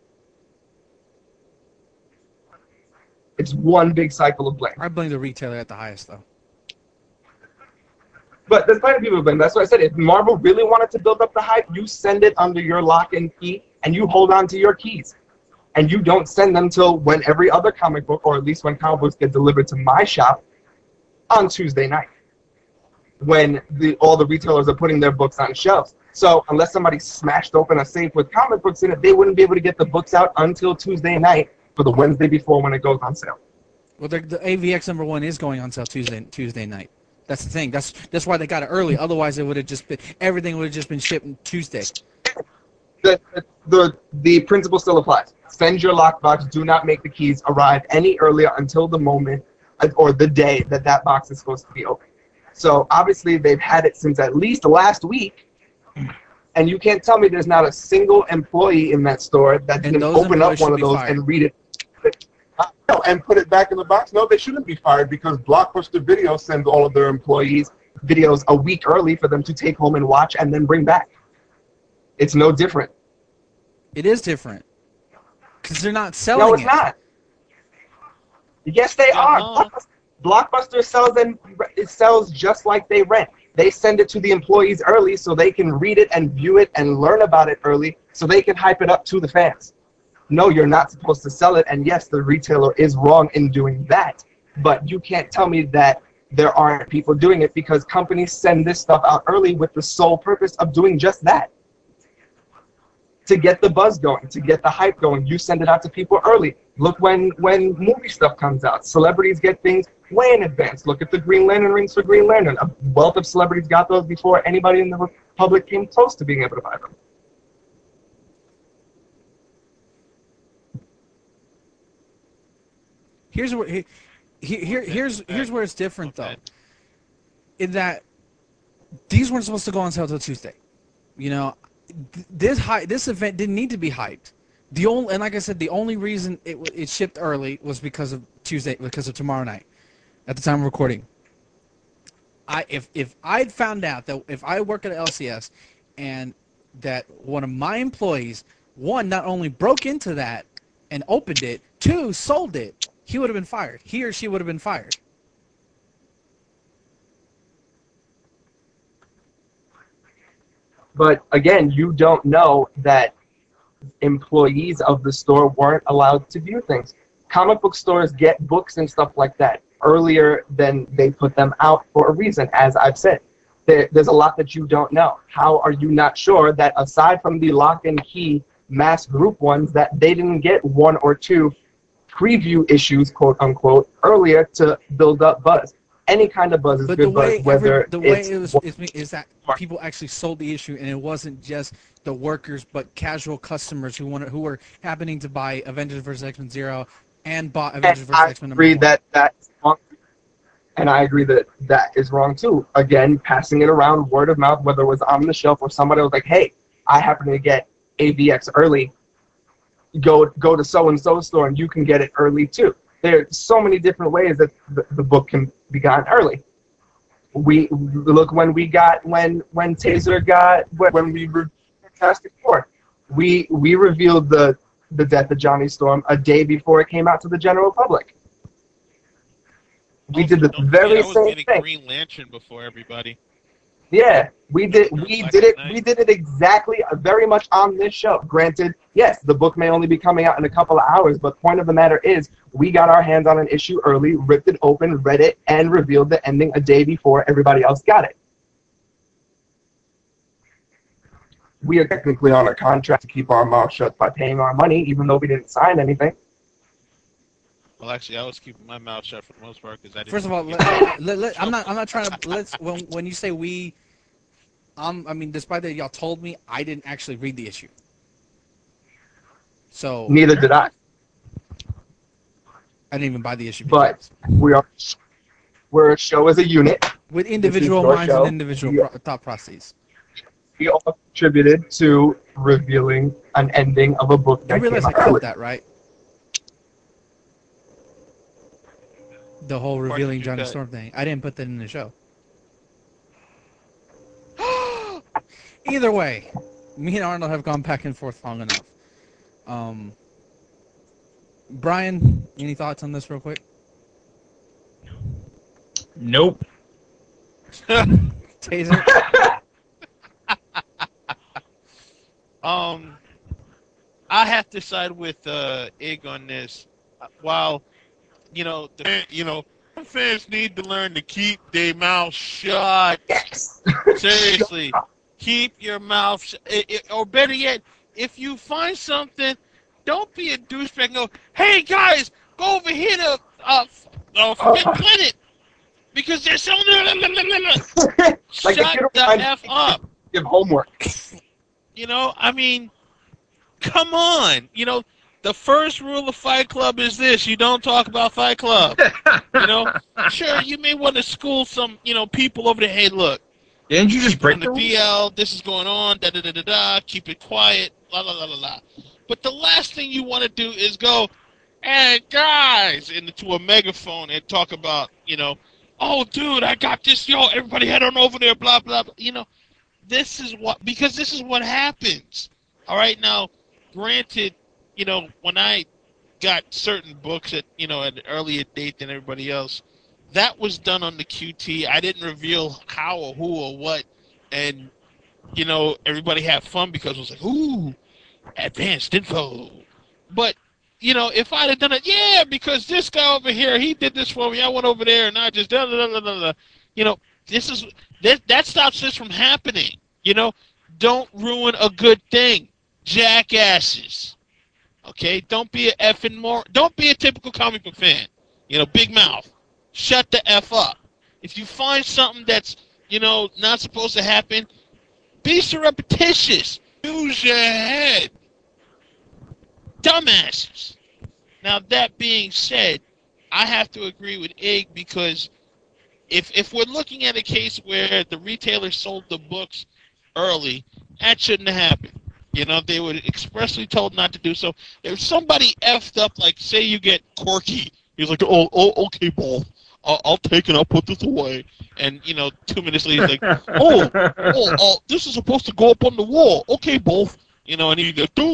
It's one big cycle of blame. I blame the retailer at the highest, though. But there's plenty of people to blame. That's why I said if Marvel really wanted to build up the hype, you send it under your lock and key, and you hold on to your keys. And you don't send them till when every other comic book, or at least when comic books get delivered to my shop, on Tuesday night, when all the retailers are putting their books on shelves. So unless somebody smashed open a safe with comic books in it, they wouldn't be able to get the books out until Tuesday night for the Wednesday before when it goes on sale. Well, the AVX #1 is going on sale Tuesday night. That's the thing. That's why they got it early. Otherwise, it would have just been everything would have just been shipped Tuesday. The principle still applies. Send your lockbox. Do not make the keys arrive any earlier until the moment or the day that box is supposed to be open. So obviously they've had it since at least last week, and you can't tell me there's not a single employee in that store that didn't open up one of those and read it. And put it back in the box. No, they shouldn't be fired because Blockbuster Video sends all of their employees videos a week early for them to take home and watch and then bring back. It's no different. It is different because they're not selling it. No, it's not. Yes, they are. Blockbuster sells and it sells just like they rent. They send it to the employees early so they can read it and view it and learn about it early so they can hype it up to the fans. No, you're not supposed to sell it, and yes, the retailer is wrong in doing that, but you can't tell me that there aren't people doing it because companies send this stuff out early with the sole purpose of doing just that. To get the buzz going, to get the hype going, you send it out to people early. Look when movie stuff comes out. Celebrities get things way in advance. Look at the Green Lantern rings for Green Lantern. A wealth of celebrities got those before anybody in the public came close to being able to buy them. Here's where it's different though. In that these weren't supposed to go on sale until Tuesday. You know, this event didn't need to be hyped. And like I said, the only reason it shipped early was because of Tuesday, because of tomorrow night, at the time of recording. if I'd found out that if I work at LCS and that one of my employees, one, not only broke into that and opened it, two, sold it, he would have been fired. He or she would have been fired. But again, you don't know that employees of the store weren't allowed to view things. Comic book stores get books and stuff like that earlier than they put them out for a reason, as I've said. There's a lot that you don't know. How are you not sure that aside from the lock and key mass group ones, that they didn't get one or two preview issues, quote unquote, earlier to build up buzz? Any kind of buzz is But good buzz, whether the way it's is that people actually sold the issue, and it wasn't just the workers, but casual customers who were happening to buy Avengers vs. X-Men 0 and bought Avengers vs. X-Men agree number 1. that's wrong. And I agree that that is wrong too. Again, passing it around word of mouth, whether it was on the shelf or somebody was like, hey, I happen to get AVX early. Go to so-and-so store and you can get it early too. There's so many different ways that the book can be gotten early. We look when Taser got when we reviewed Fantastic Four, we revealed the death of Johnny Storm a day before it came out to the general public. We did the very same thing. Green Lantern before everybody. Yeah, we did it exactly very much on this show. Granted, yes, the book may only be coming out in a couple of hours, but point of the matter is we got our hands on an issue early, ripped it open, read it, and revealed the ending a day before everybody else got it. We are technically on a contract to keep our mouth shut by paying our money, even though we didn't sign anything. Well, actually, I was keeping my mouth shut for the most part because I didn't. First of all, I'm not trying to. When you say we, I mean, despite that y'all told me, I didn't actually read the issue. So neither did I. I didn't even buy the issue. But we're a show as a unit with individual minds and individual thought processes. We all contributed to revealing an ending of a book that You realize I came out early. cut that, right? The whole revealing Johnny Storm thing. I didn't put that in the show. Either way, me and Arnold have gone back and forth long enough. Brian, any thoughts on this real quick? Nope. Taser? I have to side with Ig on this. While fans need to learn to keep their mouth shut. Yes. Seriously, keep your mouth shut. Or better yet, if you find something, don't be a douchebag and go, hey guys, go over here to Forbidden Planet because there's so Like shut the F up. Give homework. I mean, come on. The first rule of Fight Club is this: you don't talk about Fight Club. Sure, you may want to school some, people over there. Hey, look. Didn't you just break the DL? This is going on. Da da da da da. Keep it quiet. La la la la la. But the last thing you want to do is go, hey guys, into a megaphone and talk about, oh dude, I got this. Yo, everybody head on over there. Blah blah blah. This is what happens. All right, now, granted. When I got certain books at an earlier date than everybody else, that was done on the QT. I didn't reveal how or who or what, and everybody had fun because it was like, ooh, advanced info. But if I'd have done it, yeah, because this guy over here, he did this for me. I went over there and I just da da da da da. That stops this from happening. Don't ruin a good thing, jackasses. Okay, don't be don't be a typical comic book fan. Big mouth. Shut the F up. If you find something that's, not supposed to happen, be surreptitious. Use your head. Dumbasses. Now, that being said, I have to agree with Ig because if we're looking at a case where the retailer sold the books early, that shouldn't have happened. They were expressly told not to do so. If somebody effed up, like say you get Corky, he's like, oh, okay, Ball. I'll take it. I'll put this away. And 2 minutes later, he's like, oh, this is supposed to go up on the wall. Okay, both. And he goes, do.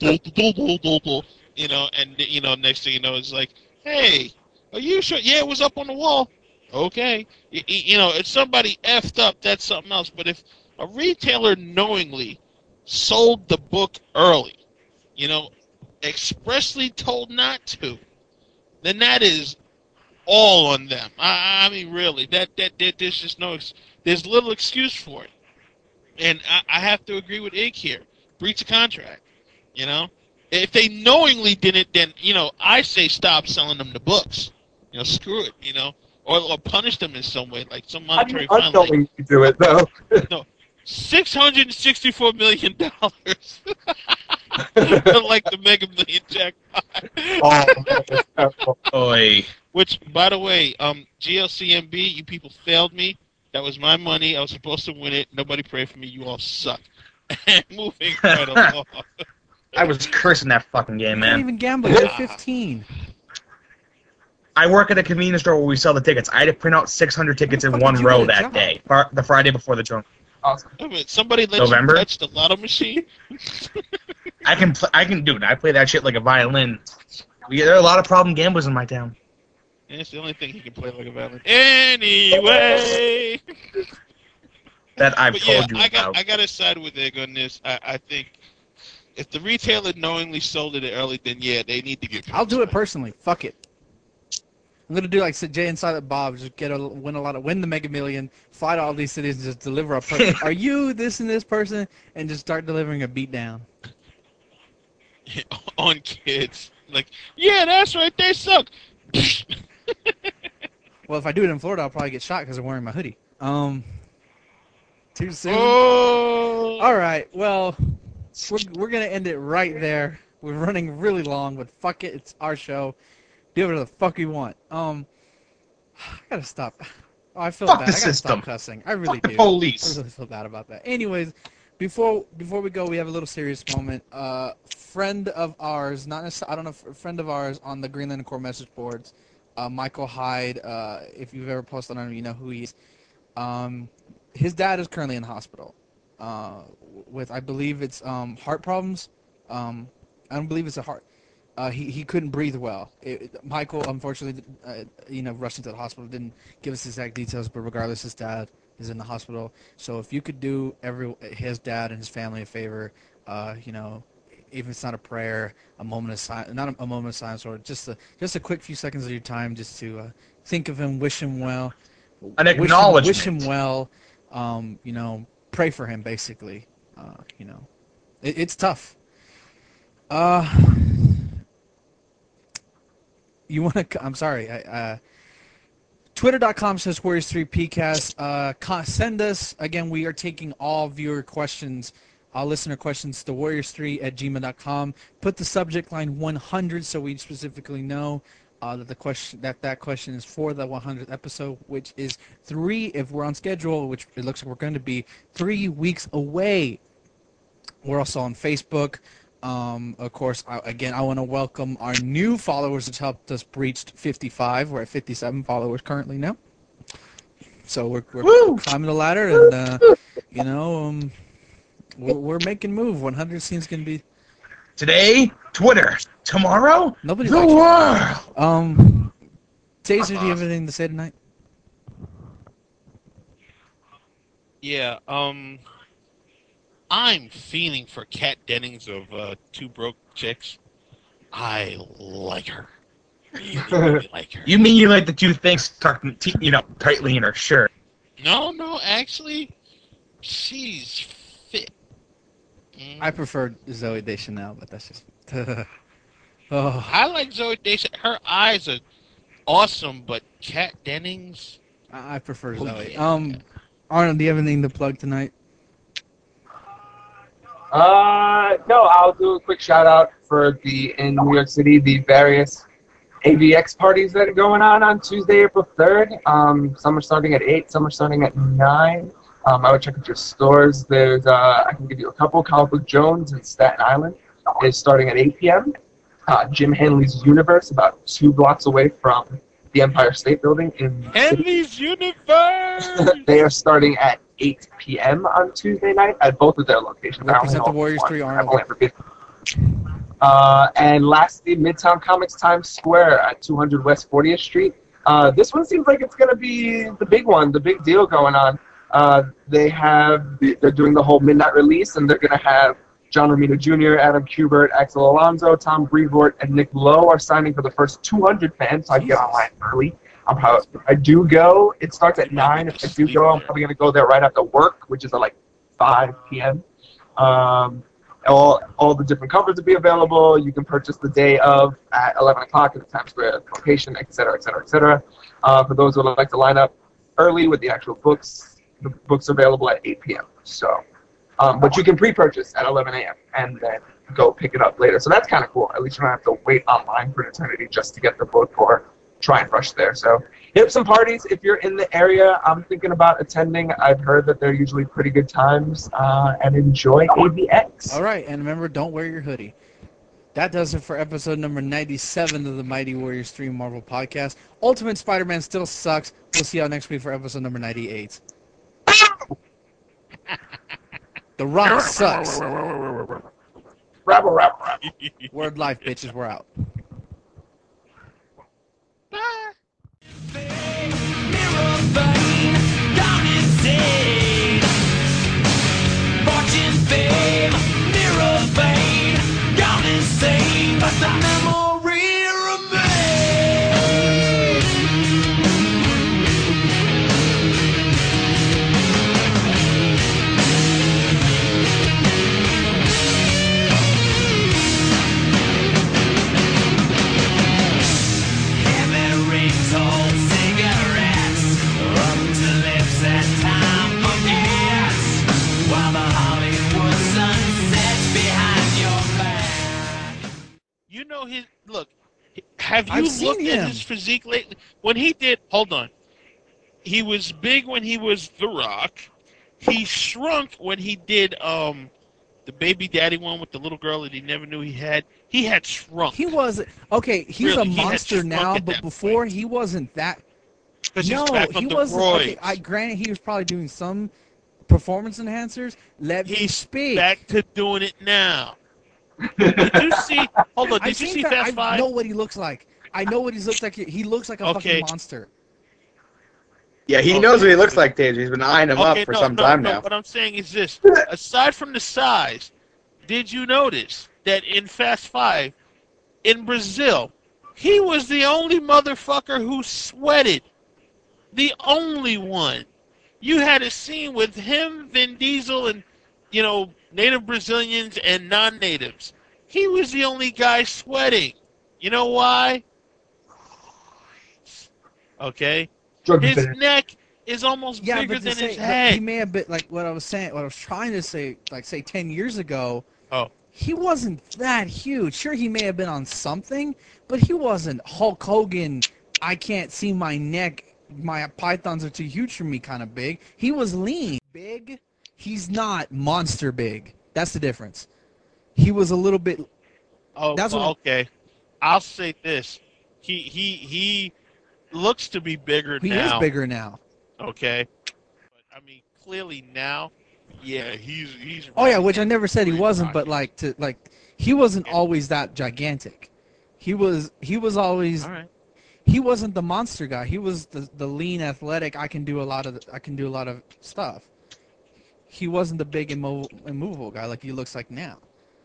And next thing you know, it's like, hey, are you sure? Yeah, it was up on the wall. Okay. If somebody effed up, that's something else. But if a retailer knowingly sold the book early, expressly told not to, then that is all on them. I mean, really, that there's just there's little excuse for it. And I have to agree with Ig here. Breach of contract. If they knowingly did it, then I say stop selling them the books. Screw it. Or punish them in some way, like some monetary fine. Unknowingly do it though. No, $664 million. Like the Mega Million jackpot. Oh, Oi. Which, by the way, GLCMB, you people failed me. That was my money. I was supposed to win it. Nobody prayed for me. You all suck. Moving right along. I was cursing that fucking game, You can't man. even gamble. You're 15. I work at a convenience store where we sell the tickets. I had to print out 600 tickets in fuck one did you row get a that job? day, the Friday before the tournament. awesome. Wait a minute, somebody let November? you touch the lotto machine? I can do it. I play that shit like a violin. There are a lot of problem gamblers in my town. And it's the only thing he can play like a violin. Anyway! That I've But yeah, told you about. I got to side with Egg on this. I think if the retailer knowingly sold it early, then yeah, they need to get. I'll do it personally. Fuck it. I'm gonna do like Jay and Silent Bob. Just win the Mega Million, fight all these cities, and just deliver a person. Are you this and this person? And just start delivering a beatdown. On kids. Like, yeah, that's right, they suck. Well, if I do it in Florida, I'll probably get shot because I'm wearing my hoodie. Too soon. Oh! All right. Well, we're gonna end it right there. We're running really long, but fuck it, it's our show. Do whatever the fuck we want. I gotta stop. Oh, I feel Fuck bad. the I gotta system. stop cussing. I really Fuck do. the police. I really feel bad about that. Anyways, before we go, we have a little serious moment. Friend of ours, not necessarily, I don't know, friend of ours on the Greenland Core message boards, Michael Hyde. If you've ever posted on him, you know who he is. His dad is currently in the hospital with, I believe it's heart problems. I don't believe it's a heart. He couldn't breathe well. Michael, unfortunately, rushed into the hospital. Didn't give us exact details, but regardless, his dad is in the hospital. So if you could do his dad and his family a favor, even if it's not a prayer, a moment of silence, not a moment of silence, or just a quick few seconds of your time, just to think of him, wish him well, An acknowledgement. wish him well. Pray for him, basically. It's tough. You want to? I'm sorry. Twitter.com/Warriors3PCast. Send us again. We are taking all viewer questions, all listener questions to Warriors3@gmail.com. Put the subject line 100 so we specifically know that the question that question is for the 100th episode, which is if we're on schedule, which it looks like we're going to be 3 weeks away. We're also on Facebook. Of course, I want to welcome our new followers, which helped us breach 55. We're at 57 followers currently now. So we're climbing the ladder, and we're making move. 100 seems going to be. Today, Twitter. Tomorrow, Nobody the likes it. world. Taser, do you have anything to say tonight? Yeah, I'm fiending for Kat Dennings of Two Broke Chicks. I like her. Really like her. You mean you like the two things tightly in her shirt? No, actually, she's fit. I prefer Zoe Deschanel, but that's just. Oh, I like Zoe Deschanel. Her eyes are awesome, but Kat Dennings. I prefer Zoe. Yeah. Arnold, do you have anything to plug tonight? No, I'll do a quick shout out for in New York City, the various AVX parties that are going on Tuesday, April 3rd. Some are starting at 8, some are starting at 9. I would check out your stores. There's, I can give you a couple. Comic Book Jones in Staten Island is starting at 8 p.m. Jim Hanley's Universe, about 2 blocks away from the Empire State Building in the city. Henry's Universe! They are starting at 8 p.m. on Tuesday night at both of their locations. Represent I the only know Warriors one. 3 I've Arnold. only ever been. And lastly, Midtown Comics Times Square at 200 West 40th Street. This one seems like it's going to be the big one, the big deal going on. They're doing the whole midnight release, and they're going to have John Romita Jr., Adam Kubert, Axel Alonso, Tom Brevoort, and Nick Lowe are signing for the first 200 fans, so I can get online early. If I do go, it starts at 9. If I do go, I'm probably going to go there right after work, which is at like 5 p.m. All the different covers will be available. You can purchase the day of at 11 o'clock at the Times Square location, et cetera, et cetera, et cetera. For those who would like to line up early with the actual books, the books are available at 8 p.m. So, but you can pre-purchase at 11 a.m. and then go pick it up later. So that's kind of cool. At least you don't have to wait online for an eternity just to get the book or try and rush there. So hit up some parties. If you're in the area, I'm thinking about attending. I've heard that they're usually pretty good times, and enjoy AVX. All right, and remember, don't wear your hoodie. That does it for episode number 97 of the Mighty Warriors 3 Marvel Podcast. Ultimate Spider-Man still sucks. We'll see y'all next week for episode number 98. The Rock sucks. Rabble. Word life, bitches. We're out. Mirror vein, gone insane. Fortune, fame, mirror vein, gone insane. But the memory remains. Heavy rings, old cigarettes, up to lips and time forgets. While the Hollywood sun sets behind your back. You know his look. Have you I've seen looked at him. his physique lately? When he did, hold on. He was big when he was The Rock. He shrunk when he did the baby daddy one with the little girl that he never knew he had. He had shrunk. He was okay. He's Really, a he had monster shrunk now, at but that before point. he wasn't that. 'Cause No, he's back on he the wasn't. roids. Okay, granted, he was probably doing some performance enhancers. Let me He's speak. back to doing it now. Did you see? Hold on. I've Did you seen see that. Fast I Five? know what he looks like. I know what he looks like. He looks like a Okay. fucking monster. Yeah, he Okay. knows what he looks like, Tage. He's been eyeing him up for some time now. What I'm saying is this: aside from the size, did you notice that in Fast Five, in Brazil, he was the only motherfucker who sweated, the only one. You had a scene with him, Vin Diesel, and native Brazilians and non-natives. He was the only guy sweating. You know why? Okay. Drug His business. neck is almost Yeah, bigger but to than say his he head. may have been like what I was saying. What I was trying to say, like say 10 years ago. Oh. He wasn't that huge. Sure, he may have been on something, but he wasn't Hulk Hogan. I can't see my neck. My pythons are too huge for me. Kind of big. He was lean. Big. He's not monster big. That's the difference. He was a little bit. Oh, That's what- okay. I'll say this: he looks to be bigger He now. is bigger now. Okay, but I mean, clearly now, yeah, he's. Oh yeah, which I never said he Pretty wasn't, but rocky. he wasn't always that gigantic. He was always. All right. He wasn't the monster guy. He was the lean, athletic. I can do a lot of stuff. He wasn't the big immovable guy like he looks like now.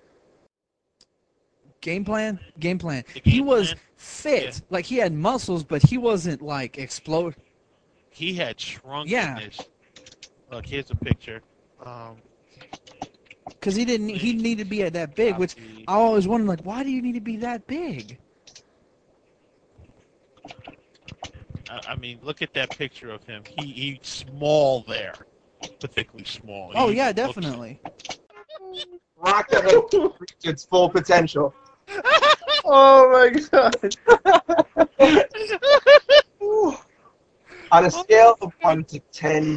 Game plan. The He game was plan? fit, Yeah. like he had muscles, but he wasn't like explode. He had shrunk. Yeah. Look, here's a picture. Because he needed to be that big, which I always wondered, like, why do you need to be that big? I mean, look at that picture of him. He's small there, pathetically small. Oh He yeah, looks- definitely. Rock that reach its full potential. Oh my god. On a scale of 1 to 10,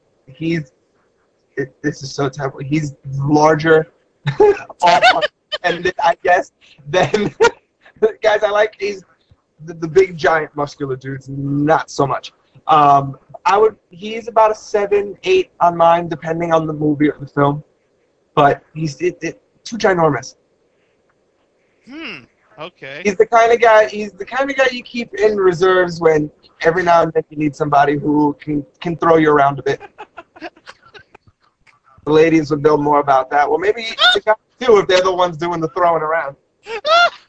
this is so terrible. He's larger, and I guess than guys. He's the big giant muscular dudes, not so much. He's about a 7, 8 on mine, depending on the movie or the film. But he's too ginormous. Okay. He's the kind of guy. He's the kind of guy you keep in reserves when every now and then you need somebody who can throw you around a bit. The ladies would know more about that. Well, maybe the guys too if they're the ones doing the throwing around.